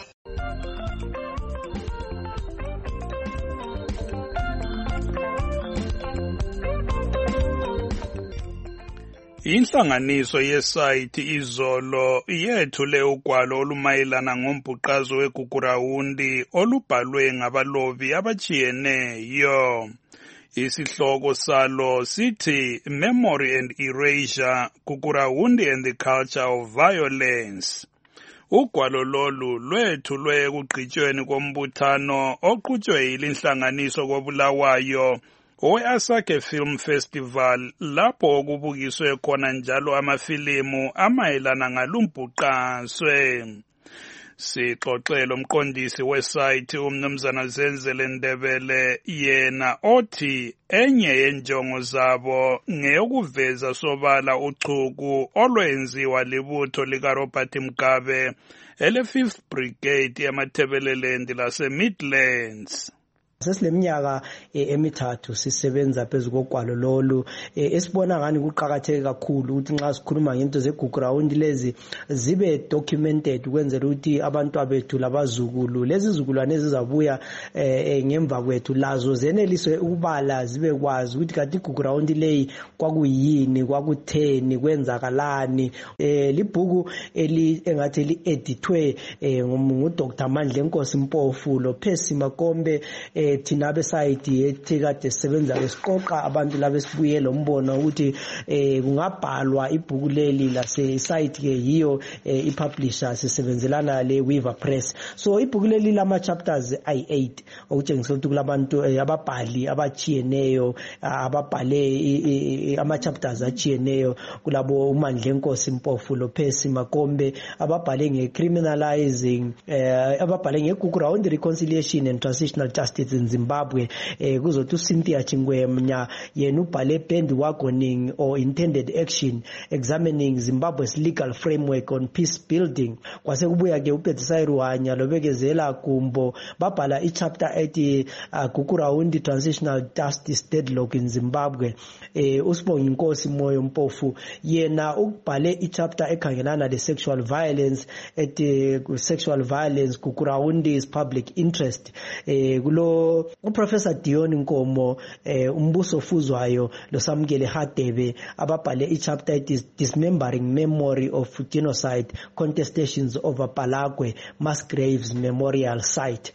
Inhlanganiso yesayithi izolo yethule ugwalo olumayelana ngombhuqazo weGugurawundi olubhalwe ngabalobi abajiyeneyo. Isihloko salo sithi Memory and Erasure, Gugurawundi and the Culture of Violence. Ugwalo lolu lwethulwe ekugqityweni kombuthano oqhutshwe yilinhlanganiso koBulawayo owe-Asake Film Festival, lapho okubukiswe khona njalo amafilimu amayelana ngalumbhuqaswe. Sixoxele umqondisi wesayithi umnumzana Zenzele Ndebele, yena othi enye yenjongo zabo ngeyokuveza sobala uchuku olwenziwa libutho likaRobert Mugabe ele-5th Brigade yamaThebelelendi lase-Midlands. Sesileminyaka emithathu sisebenza phezu kogwalo lolu, esibona ngani kuqhakatheke kakhulu ukuthi nxa sikhuluma ngento zeGugurawundi lezi zibe documented ukwenzela ukuthi abantu abethu labazukulu lezi zizukulwane ezizabuya ngemva kwethu lazo zenelise ukubala, zibe kwazi ukuthi kanti iGugurawundi leyi kwakuyini, kwakutheni, kwenzakalani. Libhuku engathi li-edithwe nguDr. Mandla Nkosi Mpofu loPercy Makombe, thina besayithi ethi sebenza besiqoqa abantu laba esibuye lo mbono ukuthi kungabhalwa ibhuku leli lasesayithi ke yiyo ipublisher sisebenzelana le-Weaver Press. So ibhuku leli lama chapters ayi-8 okutshengisa ukuthi kulabantu ababhali abajiyeneyo ababhale ama chapters ajiyeneyo, kulabo uMandla Nkosi Mpofu loPercy Makombe ababhale nge-criminalizing, ababhale ngeGugurawundi reconciliation and transitional justice in Zimbabwe, kuzothi uCynthia Chingwenya yena ubhale bandwagoning or intended action examining Zimbabwe's legal framework on peace building. Kwase kubuya ke uPetisai Ruhanya loBekezela Gumbo babhala ichapter ethi Gugurawundi transitional justice deadlock in Zimbabwe. Usibonga Inkosi Moyo Mpofu yena ubhale ichapter ekhangelana le sexual violence ethi sexual violence Gugurawundi's public interest. Kulo uprofessor Dion Nkomo umbuso ofuzwayo lo Samukele Hadebe ababhale ichapter ethi Dismembering Memory of Genocide Contestations over Palagwe Mass Graves Memorial Site.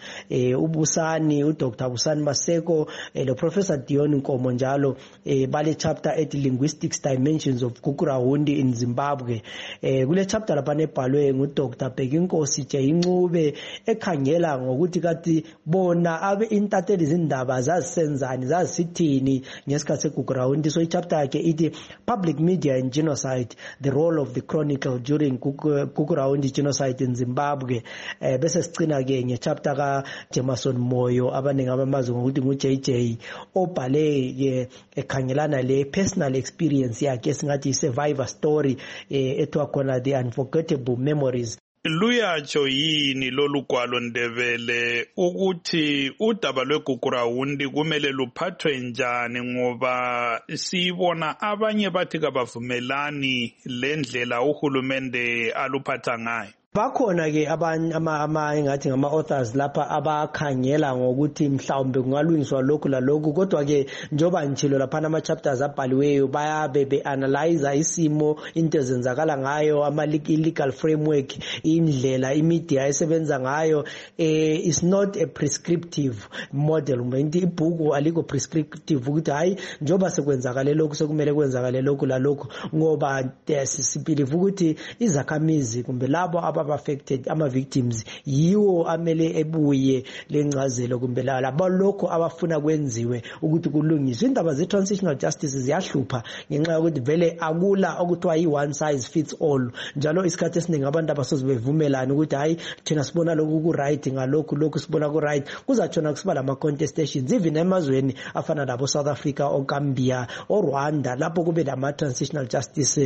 Ubusani uDr Busani Maseko lo Professor Dion Nkomo njalo bale chapter ethi Linguistics Dimensions of Gukurahundi in Zimbabwe. Kule chapter lapha nebhalwe nguDr Bhekinkosi Incube ekhangela ngokuthi kathi bona abe intatheli izindaba zazisenzani zazisithini ngesikhathi seGukurahundi. So ichapter yakhe ithi Public Media and Genocide, the Role of the Chronicle During Gukurahundi Genocide in Zimbabwe. Bese sicina ke ngechapter ka Jameson Moyo abaningi abamazi ngokuthi nguJJ obhale ke ekhangelana le personal experience yakhe esingathi survivor story ethiwa khona The Unforgettable Memories. Luyatsho yini lolugwalo Ndebele ukuthi udaba lweGukurahundi kumele luphathwe njani, ngoba sibona abanye bathi kabavumelani lendlela uhulumende aluphatha ngayo? Bakhona ke abanye engathi ngama authors lapha abakhangela ngokuthi mhlawumbe kungalungiswa lokhu lalokhu, kodwa ke njoba njilo lapha ama chapters abhaliweyo bayabe beanalyze isimo into ezenzakala ngayo, ama legal framework, indlela imedia esebenza ngayo. Is not a prescriptive model. Umuntu ibhuku aliko prescriptive ukuthi hayi njoba sekwenzakale lokhu sekumele kwenzakale lokhu lalokhu, ngoba sibelieve ukuthi izakhamizi kumbe labo affected ama victims yiwo amele ebuye lencazelo kumbe labo lokho abafuna kwenziwe ukuthi kulungiswe. Indaba ze transitional justice ziyahlupha ngenxa yokuthi vele akula okuthiwa yi one size fits all, njalo isikhathi esiningi abantu abasozibevumelana ukuthi hayi thina sibona lokhu ku right ngalokhu sibona ku right, kuzatshona kusiba lama contestations even emazweni afana nabo South Africa o Gambia o Rwanda lapho kube lama transitional justice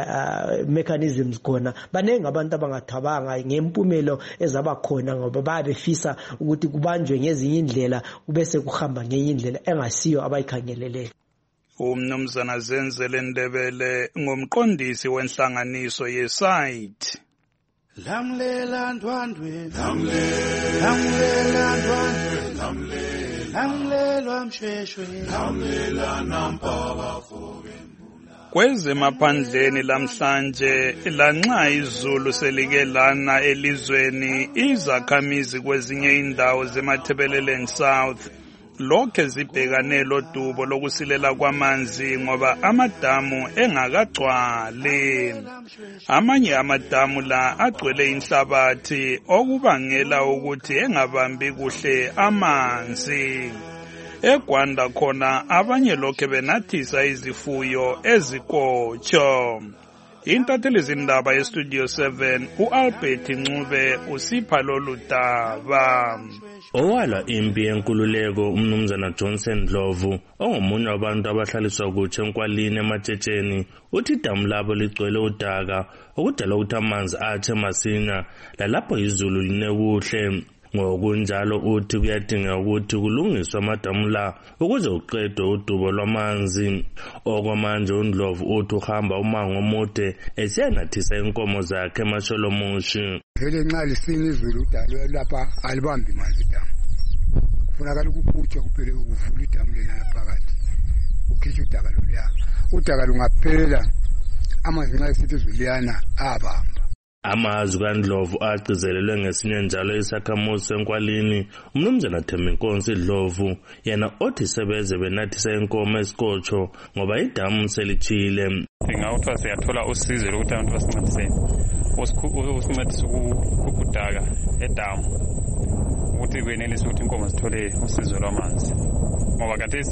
mechanisms khona. Banenge abantu abangathaba ngempumelo ezaba khona ngoba babefisa ukuthi kubanjwe ngezinye indlela ubese kuhamba ngenye indlela engasiyo abayikhangelele. Umnumzana Zenzele Ndebele ngomqondisi wenhlanganiso yeSite. Lamlela ndwandwe lamlela mshweshwe lamlela nampaba fobe. Kwezemaphandleni lamhlanje lanxa izulu selike lana elizweni, izakhamizi kwezinye indawo zeMathebeleleni South lokhe zibhekane lodubo lokusilela kwamanzi ngoba amadamu engakagcwali. Amanye amadamu la agcwele inhlabathi okubangela ukuthi engabambi kuhle amanzi. EGwanda khona abanye lokhe benathisa izifuyo ezikotsho. Intatheli zindaba yeStudio 7 uAlbert Ncube usipha lolu daba. Owala impi yenkululeko umnumzana Johnson Dlovu ongomunye wabantu abahlaliswa kutshe enkwalini ematshetsheneni uthi idamu labo ligcwele udaka okudala ukuthi amanzi athe masinya lalapho izulu line kuhle. Ngokunjalo uthi kuyadinga ukuthi kulungiswe amadamu la ukuze uqedwe udubo lwamanzi. Okwamanje uNdlovu uthi uhamba umango omude esenathisa inkomo zakhe eMasholomushi. Vele nxa lisina izulu udalo lapha alibambi manzi damu. Kufunakala ukukhutshwa kuphele ukuvula idamu lena phakathi. Ukhitsha udaka loluya. Udaka lungaphela amanzi nxa esithi izulu liyana abamba. Amazwi kaNdlovu agcizelelwe ngesinye njalo isakhamuzi senkwalini umnumzana Thembinkosi Dlovu yena othi sebeze benathisa inkomo esikotsho ngoba idamu selichile. Singawuthiwa siyathola usizo lokuthi abantu basincediseni usincedise ukudaka edamu ukuthi kwenelise ukuthi inkomo zithole usizo lwamanzi ngoba kade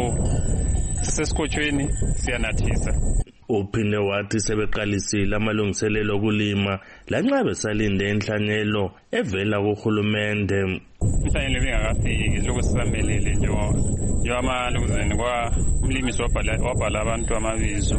sisesikotshweni siyanathisa. Uphinde wathi sebeqalisile amalungiselelo okulima lanxa besalinde inhlanyelo evela kuhulumende. Inhlanyelo bengakafiki lokho sisamelele nje amalungizeni kwa umlimisi wabhala abantu amabizo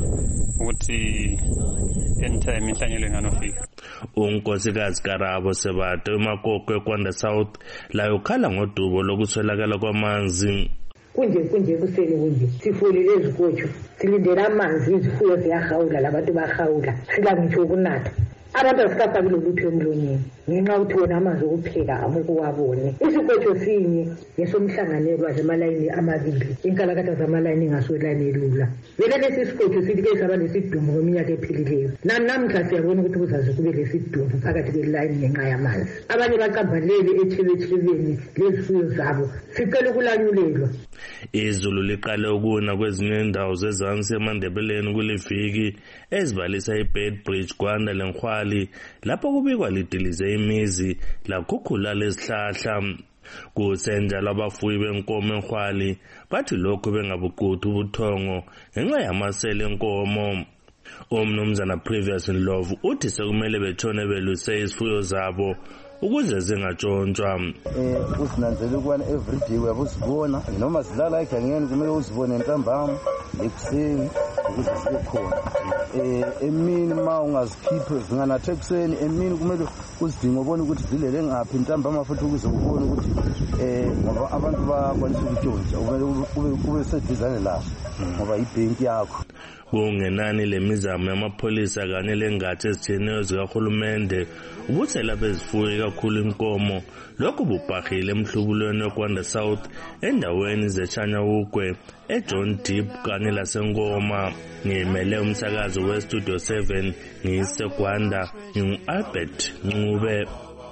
ukuthi anytime inhlanyelo inganofika. Unkosikazi Karabo Sebate eMakoko eGwanda South layo khala ngodubo lokuswelakala kwamanzi. Kunje kuseni kunje sifulile ezikotsho silindela amanzi izifuyo ziyahawula labantu bahawula sila ngitsho ukunatha abantu asikafaki lolutho emlonyeni ngenxa yokuthi wona amanzi okupheka amukuwabone. Isikwejo sinye ngesomhlanganelwa zemalayini amabili inkalakatha zamalayini ingaswelayini elula. Vele lesi sikwejo sithi-ke saba nesidumo kweminyaka ephilileyo. Namhla siyabona ukuthi kuzaze kube lesidumo phakathi kwelayini ngenxa yamanzi. Abanye bacambalele ethebethebeni lezifuyo zabo. Sicela ukulanyulelwa. Izulu liqale ukuna kwezinye indawo zezansi eMandebeleni kuliviki ezibalisa iBedbridge, Gwanda leNkhwali lapho kubikwa lidilize imizi lakhukhula lezihlahla. Kusenjalo abafuyi benkomo eNkhwali bathi lokhu bengabuquthu ubuthongo ngenxa yamasele enkomo. Umnumzana Previous Ndlovu uthi sekumele betshone beluse izifuyo zabo ukuze zingatshontshwa. Usinanzele ukwana everyday uyabuzibona noma zilala egangeni kumele uzibone ntambama ekuseni ukuze sibe khona. Emini ma ungazikhiphe zinganathe ekuseni, emini kumele uzidinga ubone ukuthi zilele ngaphi ntambama futhi ukuze ubone ukuthi ngoba abantu bakwanisa ukutshontsha kumele kube seduzane laso ngoba ibhenki yakho. Kungenani lemizamo yamapholisa kanye lengatsha ezitshiyeneyo zikahulumende ubuthela bezifuyo kakhulu inkomo lokhu bubhahile emhlubulweni weGwanda South endaweni zeChanyawugwe, eJohn Deep kanye laseNkoma. Ngimele umsakazo weStudio 7 ngiseGwanda, ngingu-Albert Ncube.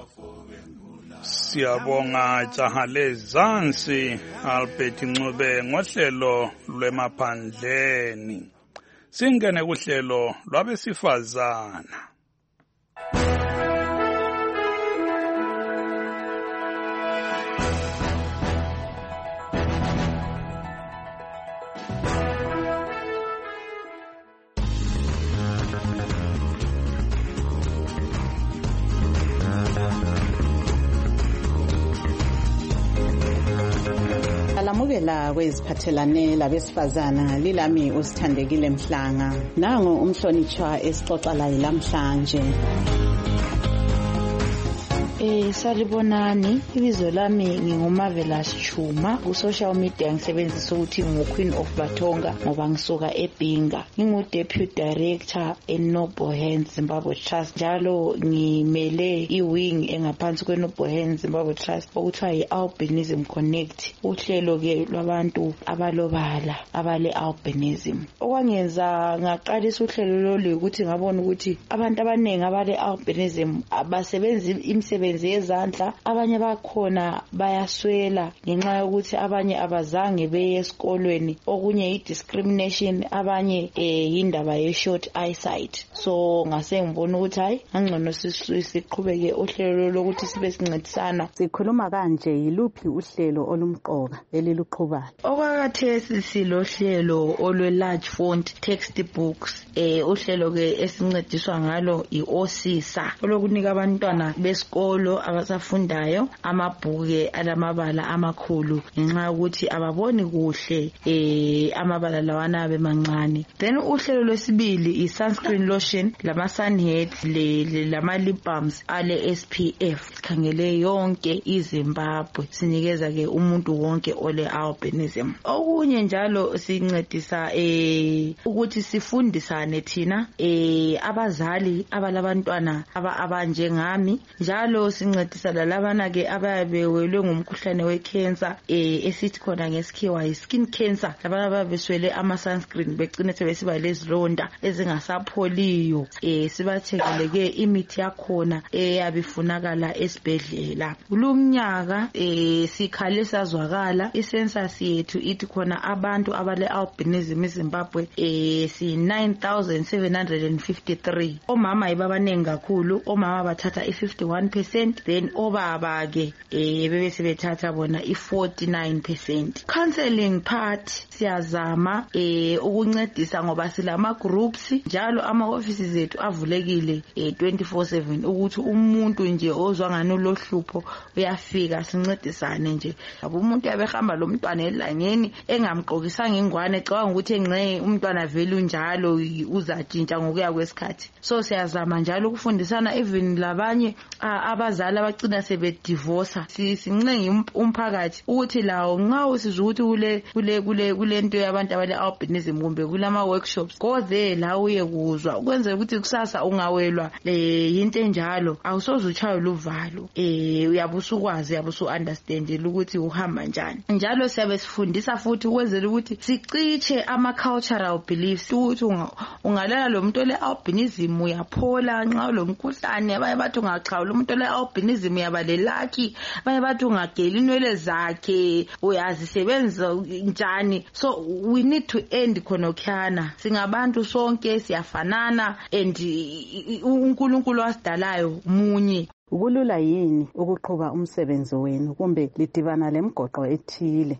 Siyabonga Jahale Zansi Albert Ncube ngohlelo lwemaphandleni. Singene kuhlelo lwabesifazana. Alamukela kweziphathelane labesifazana lilami usithandekile Mhlanga. Nangu umhlonitshwa esixoxa laye namhlanje. Salibonani, ibizo lami ngingumavela Chuma. Ku social media ngisebenzisa ukuthi ngu-Queen of Batonga ngoba ngisuka eBinga. Ngingu-Deputy Director eNoble Hands Zimbabwe Trust. Njalo ngimele iwing engaphansi kweNoble Hands Zimbabwe Trust okuthiwa yi-Albinism Connect. Uhlelo-ke lwabantu abalobala abale-albinism. Okwangenza ngaqalisa uhlelo lolu ukuthi ngabona ukuthi abantu abaningi abale-albinism abasebenzi imisebenzi yezandla, abanye bakhona bayaswela ngenxa yokuthi abanye abazange beye esikolweni, okunye i-discrimination, abanye indaba ye-short eyesight. So ngase ngibona ukuthi hayi ngangcono siqhubeke uhlelo lokuthi sibe sincedisana. Sikhuluma kanje yiluphi uhlelo olumqoka eliluqhubayo? Okwakhathesi silohlelo olwe-large font textbooks. Uhlelo ke esincediswa ngalo i-OSISA olokunika abantwana besikolo abasafundayo amabhuku alamabala amakhulu ngenxa yokuthi ababoni kuhle amabala lawana abemancane. Then uhlelo lwesibili i-sunscreen lotion, lama-sunheads, lama-lip balms ale SPF. Sikhangele yonke iZimbabwe, sinikeza ke umuntu wonke ole-albinism. Okunye njalo sincedisa ukuthi sifundisane thina abazali abalabantwana abanjengami, njalo sincedisa lalabana ke ababewelwe ngumkhuhlane wecancer esithi khona ngesikhiwa yi-skin cancer, labana ababeswele ama-sunscreen begcine sebesiba lezilonda ezingasapholiyo. Sibathengele ke imithi yakhona eyabifunakala esibhedlela. Kulumnyaka sikhale sazwakala i-census yethu ithi khona abantu abale-albinism eZimbabwe si-9,753. Omama ibabanengi kakhulu, omama bathatha i-51%, then obaba ke bebe sebethatha bona i-49%. Counseling part siyazama ukuncedisa ngoba silama groups, njalo ama-offices ethu avulekile 24/7 ukuthi umuntu nje ozwa ngani lohlupho uyafika sincedisane nje. Umuntu yabehamba lo mntwana elangeni engamqokisanga ingwane ecabanga ukuthi enxe umntwana vele unjalo uzatshintsha ngokuya kwesikhathi. So siyazama njalo ukufundisana even labanye abazali abagcina sebedivorce. Sincenga umphakathi ukuthi lawo nxa usizwa ukuthi kule nto yabantu abale albinism kumbe kulama workshops go there la uye kuzwa ukwenzela ukuthi kusasa ungawelwa into enjalo awusoze uchaye luvalo uyabusukwazi yabusu understand ukuthi uhamba njani. Njalo siyabe sifundisa futhi ukwenzela ukuthi sicishe ama cultural beliefs ukuthi ungalala lo muntu ole albinism uyaphola nxa lo mkhuhlane abanye bathi ungaxhawula umuntu ole albinism uyabalelaki abanye bathi ungagela inwele zakhe uyazisebenza njani. So we need to end khonokhana singabantu sonke siyafanana and uNkulunkulu wasidalayo munye. Kulula yini ukuqhuba umsebenzi wenu kumbe lidibana lemgoqo ethile?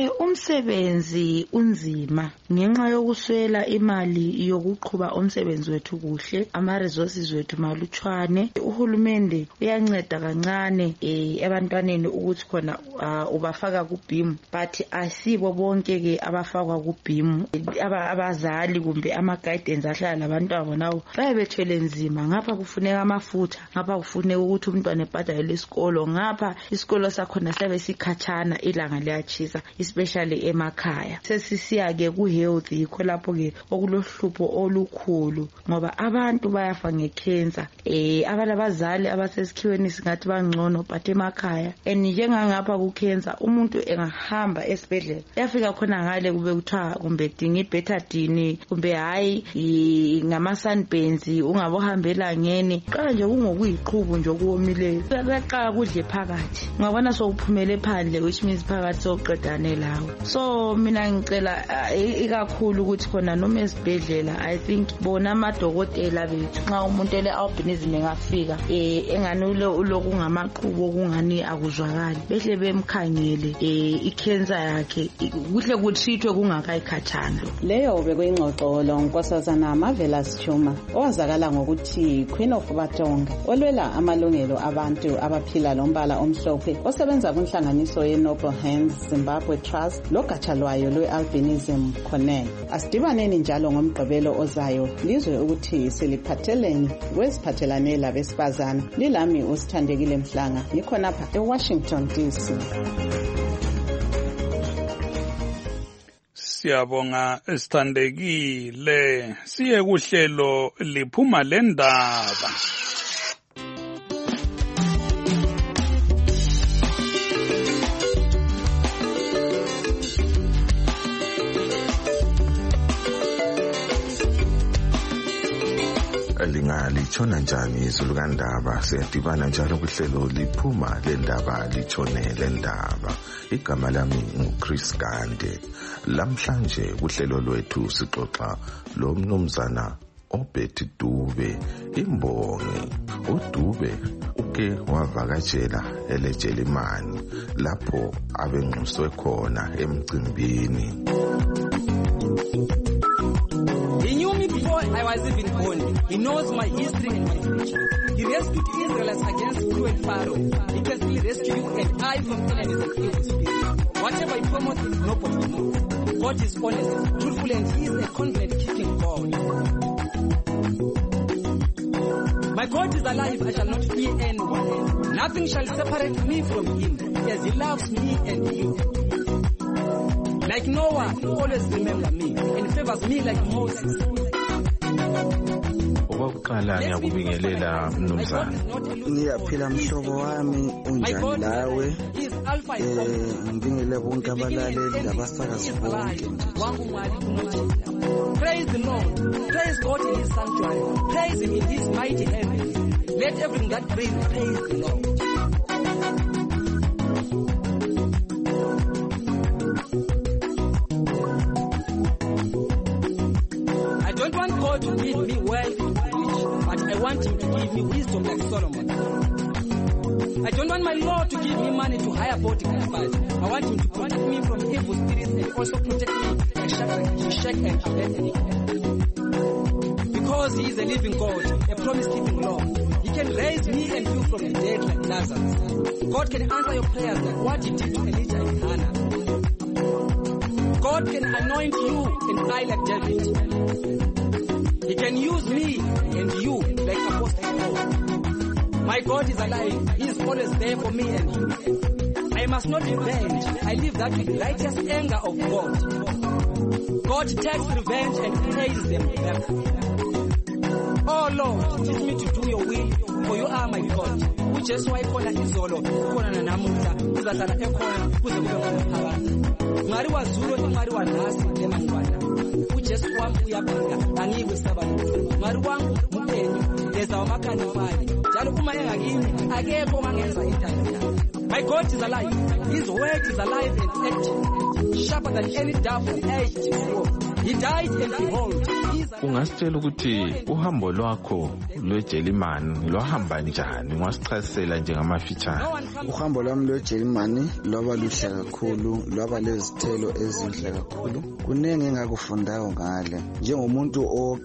Umsebenzi unzima ngenxa yokuswela imali yokuqhuba umsebenzi wethu kuhle, ama resources wethu malutshwane. Uhulumende uyanceda kancane ebantwaneni ukuthi khona ubafaka ku BEAM, but asibo bonke ke abafakwa ku BEAM. Abazali kumbe ama guidance ahlala labantwana bonawo bayebethwele nzima. Ngapha kufuneka amafutha, ngapha kufuneka ukuthi umntwana ebhadale isikolo, ngapha isikolo sakhona sabe sikhatshana ilanga liyatshisa especially emakhaya. Sesisiya ke ku health yikho lapho ke okulohlupho olukhulu ngoba abantu bayafa ngecancer. Abazali abasesikhiweni singathi bangcono but emakhaya njengangapha ku cancer umuntu engahamba esibhedlela yafika khona ngale kube kuthiwa kumbe dinga ibetadine kumbe hayi ngama sunburns ungabohambela ngene qala nje kungokuyiqhubu nje okuwomileyo uyaqala kudle phakathi ungabona sowuphumele phandle which means phakathi soqedane lawo. So mina ngicela ikakhulu ukuthi khona noma esibhedlela I think bona amadokotela bethu nxa umuntu ele albinism engafika engani ulokungamaqhubu okungani akuzwakali behle bemkhangele icancer yakhe kuhle kuthithwe kungakayikhathana. Leyo bekuyingxoxo lonkosazana Marvelous Chuma owazakala ngokuthi Queen of Batonga olwela amalungelo abantu abaphila lombala omhlophe osebenza kunhlanganiso ye-Noble Hands Zimbabwe Trust logatsha lwayo lwe-albinism Cornell. Asidibaneni njalo ngomgqibelo ozayo lizwe ukuthi siliphatheleni kweziphathelane labesifazana. Lilami uSithandekile Mhlanga nikhonapha eWashington DC. Siyabonga Sithandekile. Siye kuhlelo liphuma lendaba. Litshona njani izulu kandaba? Siyadibana njalo kuhlelo liphuma lendaba litshone lendaba. Igama lami nguChris Gande. Lamhlanje kuhlelo lwethu sixoxa lo mnumzana Obert Dube Imbongi. uDube uke wavakatshela eleJelimani lapho abenxuswe khona emcimbini. He knew me before I was even born. He knows my history and my future. He rescued Israelites against Pharaoh and Pharaoh. He can still rescue you and I from enemies and evil spirits. Whatever he promises, nobody knows. God is honest, truthful, and He is a covenant-keeping God. My God is alive, I shall not fear anyone. Nothing shall separate me from Him, as He loves me and you. Like Noah, He always remembers me and favors me like Moses. Okokuqala ngiyakubingelela mnumzana. Ngiyaphila mhlobo wami unjani lawe? Ngibingele bonke abalaleli labasakazi bonke. Praise the Lord. Praise God in His sanctuary. Praise Him in His mighty heavens. Let everything that breathes praise the Lord. I don't want God to give me wealth to rich, but I want Him to give me wisdom like Solomon. I don't want my Lord to give me money to hire bodyguards, but I want Him to protect me from evil spirits and also protect me like Shadrach, Meshach, and Abednego. Because He is a living God, a promise-keeping Lord. He can raise me and you from the dead like Lazarus. God can answer your prayers like what He did to Elijah and Hannah. God can anoint you and I like David. He can use me and you like Apostle Paul. My God is alive. He is always there for me and you. I must not revenge. I live that with righteous anger of God. God takes revenge and pays them back. Oh Lord, teach me to do your will, for you are my God. Ujesu wayikhona izolo, ukhona nanamuhla, uzahlala ekhona kuze kube ngophakade. Ngari wazulu ngari wanasi lemangwana. Ujesu wami uyabanga, angikwesaba lutho. Ngari wangu mpenyu, leza wamakani fani. Njalo uma engakimi, akekho mangenza intando yakhe. My God is alive. His word is alive and active, sharper than any double-edged sword. He died and behold, ungasitshela ukuthi uhambo lwakho lweJelimani lwahamba njani? Ungasichasisela njengamafitshane. Uhambo lwami lweJelimani lwaba luhle kakhulu, lwaba lezithelo ezinhle kakhulu. Kuningi engakufundayo ngale njengomuntu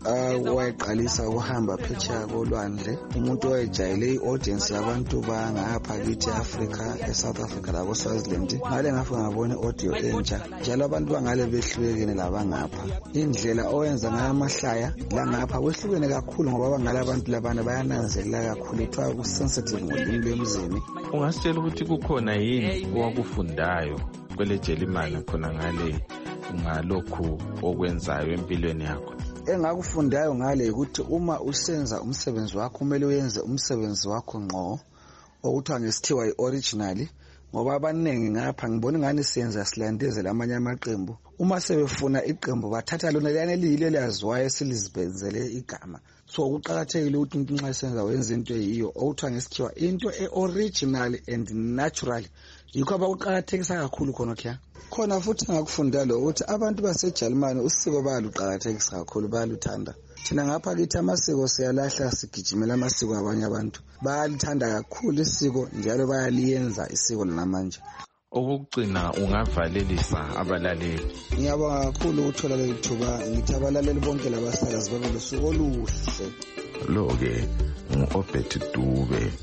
wayeqalisa ukuhamba phetsheya kolwandle, umuntu owayejayele i-audience yabantu bangapha kithi eAfrica, eSouth Africa labo Swaziland. Ngale ngafika ngabona audio entsha, njalo abantu bangale behlukene labangapha. Indlela oyenza ngayo amahlaya la ngapha wehlukene kakhulu ngoba bangale abantu labana bayananzelela kakhulu, kuthiwa ku-sensitive ngolimi lwemzini. Ungasitshela ukuthi kukhona yini owakufundayo kwele Jelimani khona ngale ngalokhu okwenzayo empilweni yakho? Engakufundayo ngale ukuthi uma usenza umsebenzi wakho kumele uyenze umsebenzi wakho ngqo, okuthiwa ngesikhiwa i-originally, ngoba abaningi ngapha ngibona ngani siyenza silandezela amanye amaqembu. Uma sebefuna iqembu bathatha lona liyane liyile laziwayo silizibenzele igama. So kuqakathekile ukuthi umuntu nxa esenza wenza into eyiyo, okuthiwa ngesikhiwa into e-original and natural. Yikho abakuqakathekisa kakhulu khona kya. Khona futhi ngakufunda lo ukuthi abantu baseJalimani usiko bayaluqakathekisa kakhulu, bayaluthanda. Thina ngapha kithi amasiko siyalahla, sigijimela amasiko abanye abantu. Bayalithanda kakhulu isiko njalo bayaliyenza isiko lanamanje. Okugcina ungavalelisa abalaleli. Ngiyabonga kakhulu ukuthola leli thuba, ngithi abalaleli bonke labasakazi babe losuku oluhle. Lo-ke ngu-Obed Dube,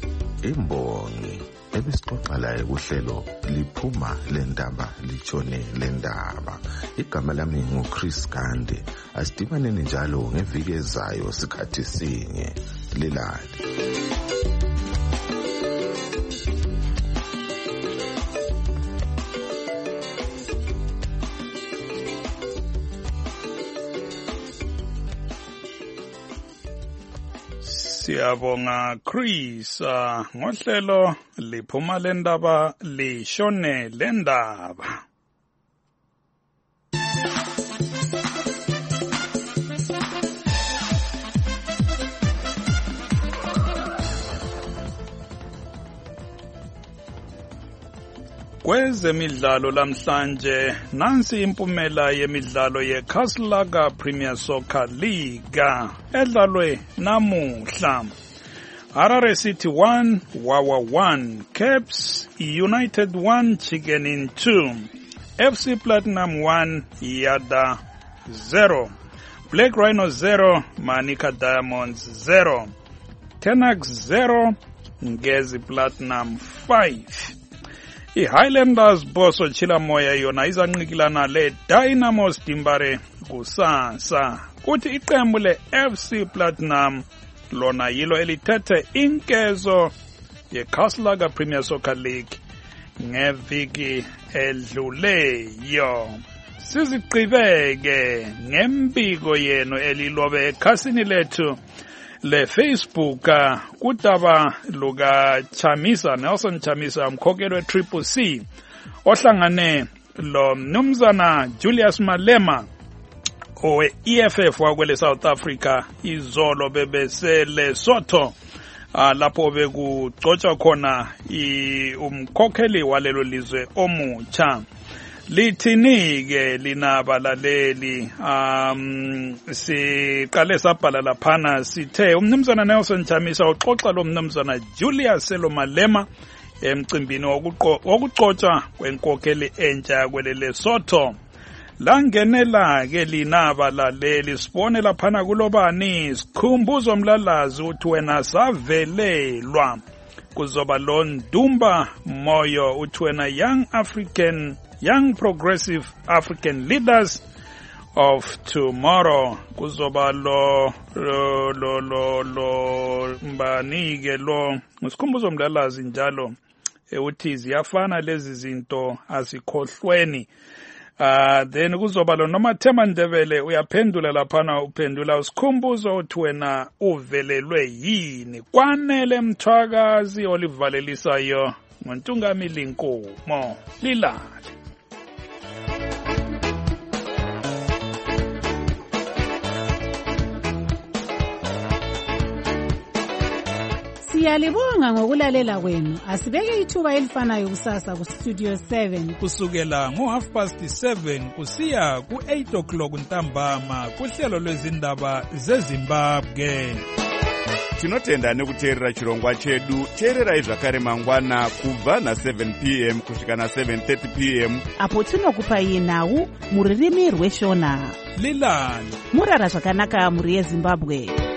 imbongi ebisixoxa laye kuhlelo liphuma lendaba litshone lendaba. Igama lami nguChris Gande. Asidibaneni njalo ngeviki ezayo sikhathi sinye. Lilali. Siyabonga Chris ngohlelo liphuma lendaba lishone lendaba. Kwezemidlalo lamhlanje nansi impumela yemidlalo yeKaslaga Premier Soccer League edlalwe namuhla. Harare City 1, Wawa 1, Caps United 1, Chigenin 2, FC Platinum 1, Yada 0, Black Rhino 0, Manika Diamonds 0, Tenax 0, Ngezi Platinum 5. I-Highlanders Boso Chilamoya yona izanqikilana le-Dynamo Stimbare kusasa. Kuthi iqembu le-FC Platinum lona yilo elithethe inkezo yeKaslaga Premier Soccer League ngeviki edluleyo. Siziqhibeke ngempiko yenu elilobe ekhasini lethu le-Facebook kudaba luka Chamisa, Nelson Chamisa, mkhokeli we-Triple C, ohlangane lo mnumzana Julius Malema owe-EFF wakwele South Africa izolo bebese Lesotho, lapho bekuxoxa khona umkhokheli walelo lizwe omutsha. Lithini-ke lina balaleli, siqale sabhala laphana sithe umnumzana Nelson Chamisa uxoxa lo mnumzana Julius Malema emcimbini wokuxoxa kwenkokheli entsha kwele Lesotho. Langenela-ke lina balaleli sibone laphana kulobani sikhumbuzo mlalazi uthi wena savelelwa kuzoba lo Ndumba Moyo uthi wena Young African Young Progressive African Leaders of Tomorrow. Kuzoba lo mbanike lo ngisikhumbuzo mlalazi njalo uthi ziyafana lezi zinto asikhohlweni. Then kuzoba lo Nomathemba Ndebele uyaphendula laphana uphendula usikhumbuzo uthi wena uvelelwe yini kwanele Mthwakazi olivalelisayo ngoNtungamili Nkomo lilale. Siyalibonga ngokulalela kwenu. Asibeke ithuba elifanayo kusasa ku Studio 7 kusukela ngo7:30 kusiya ku8:00 ntambama kuhlelo lwezindaba zeZimbabwe. Tinotenda nekuteerera chirongwa chedu. Teererai zvakare mangwana kubva na7 p.m. kusvika na7:30 p.m. apo tinokupai nhau muririmi rweshona. Lilani murara zvakanaka muri yeZimbabwe.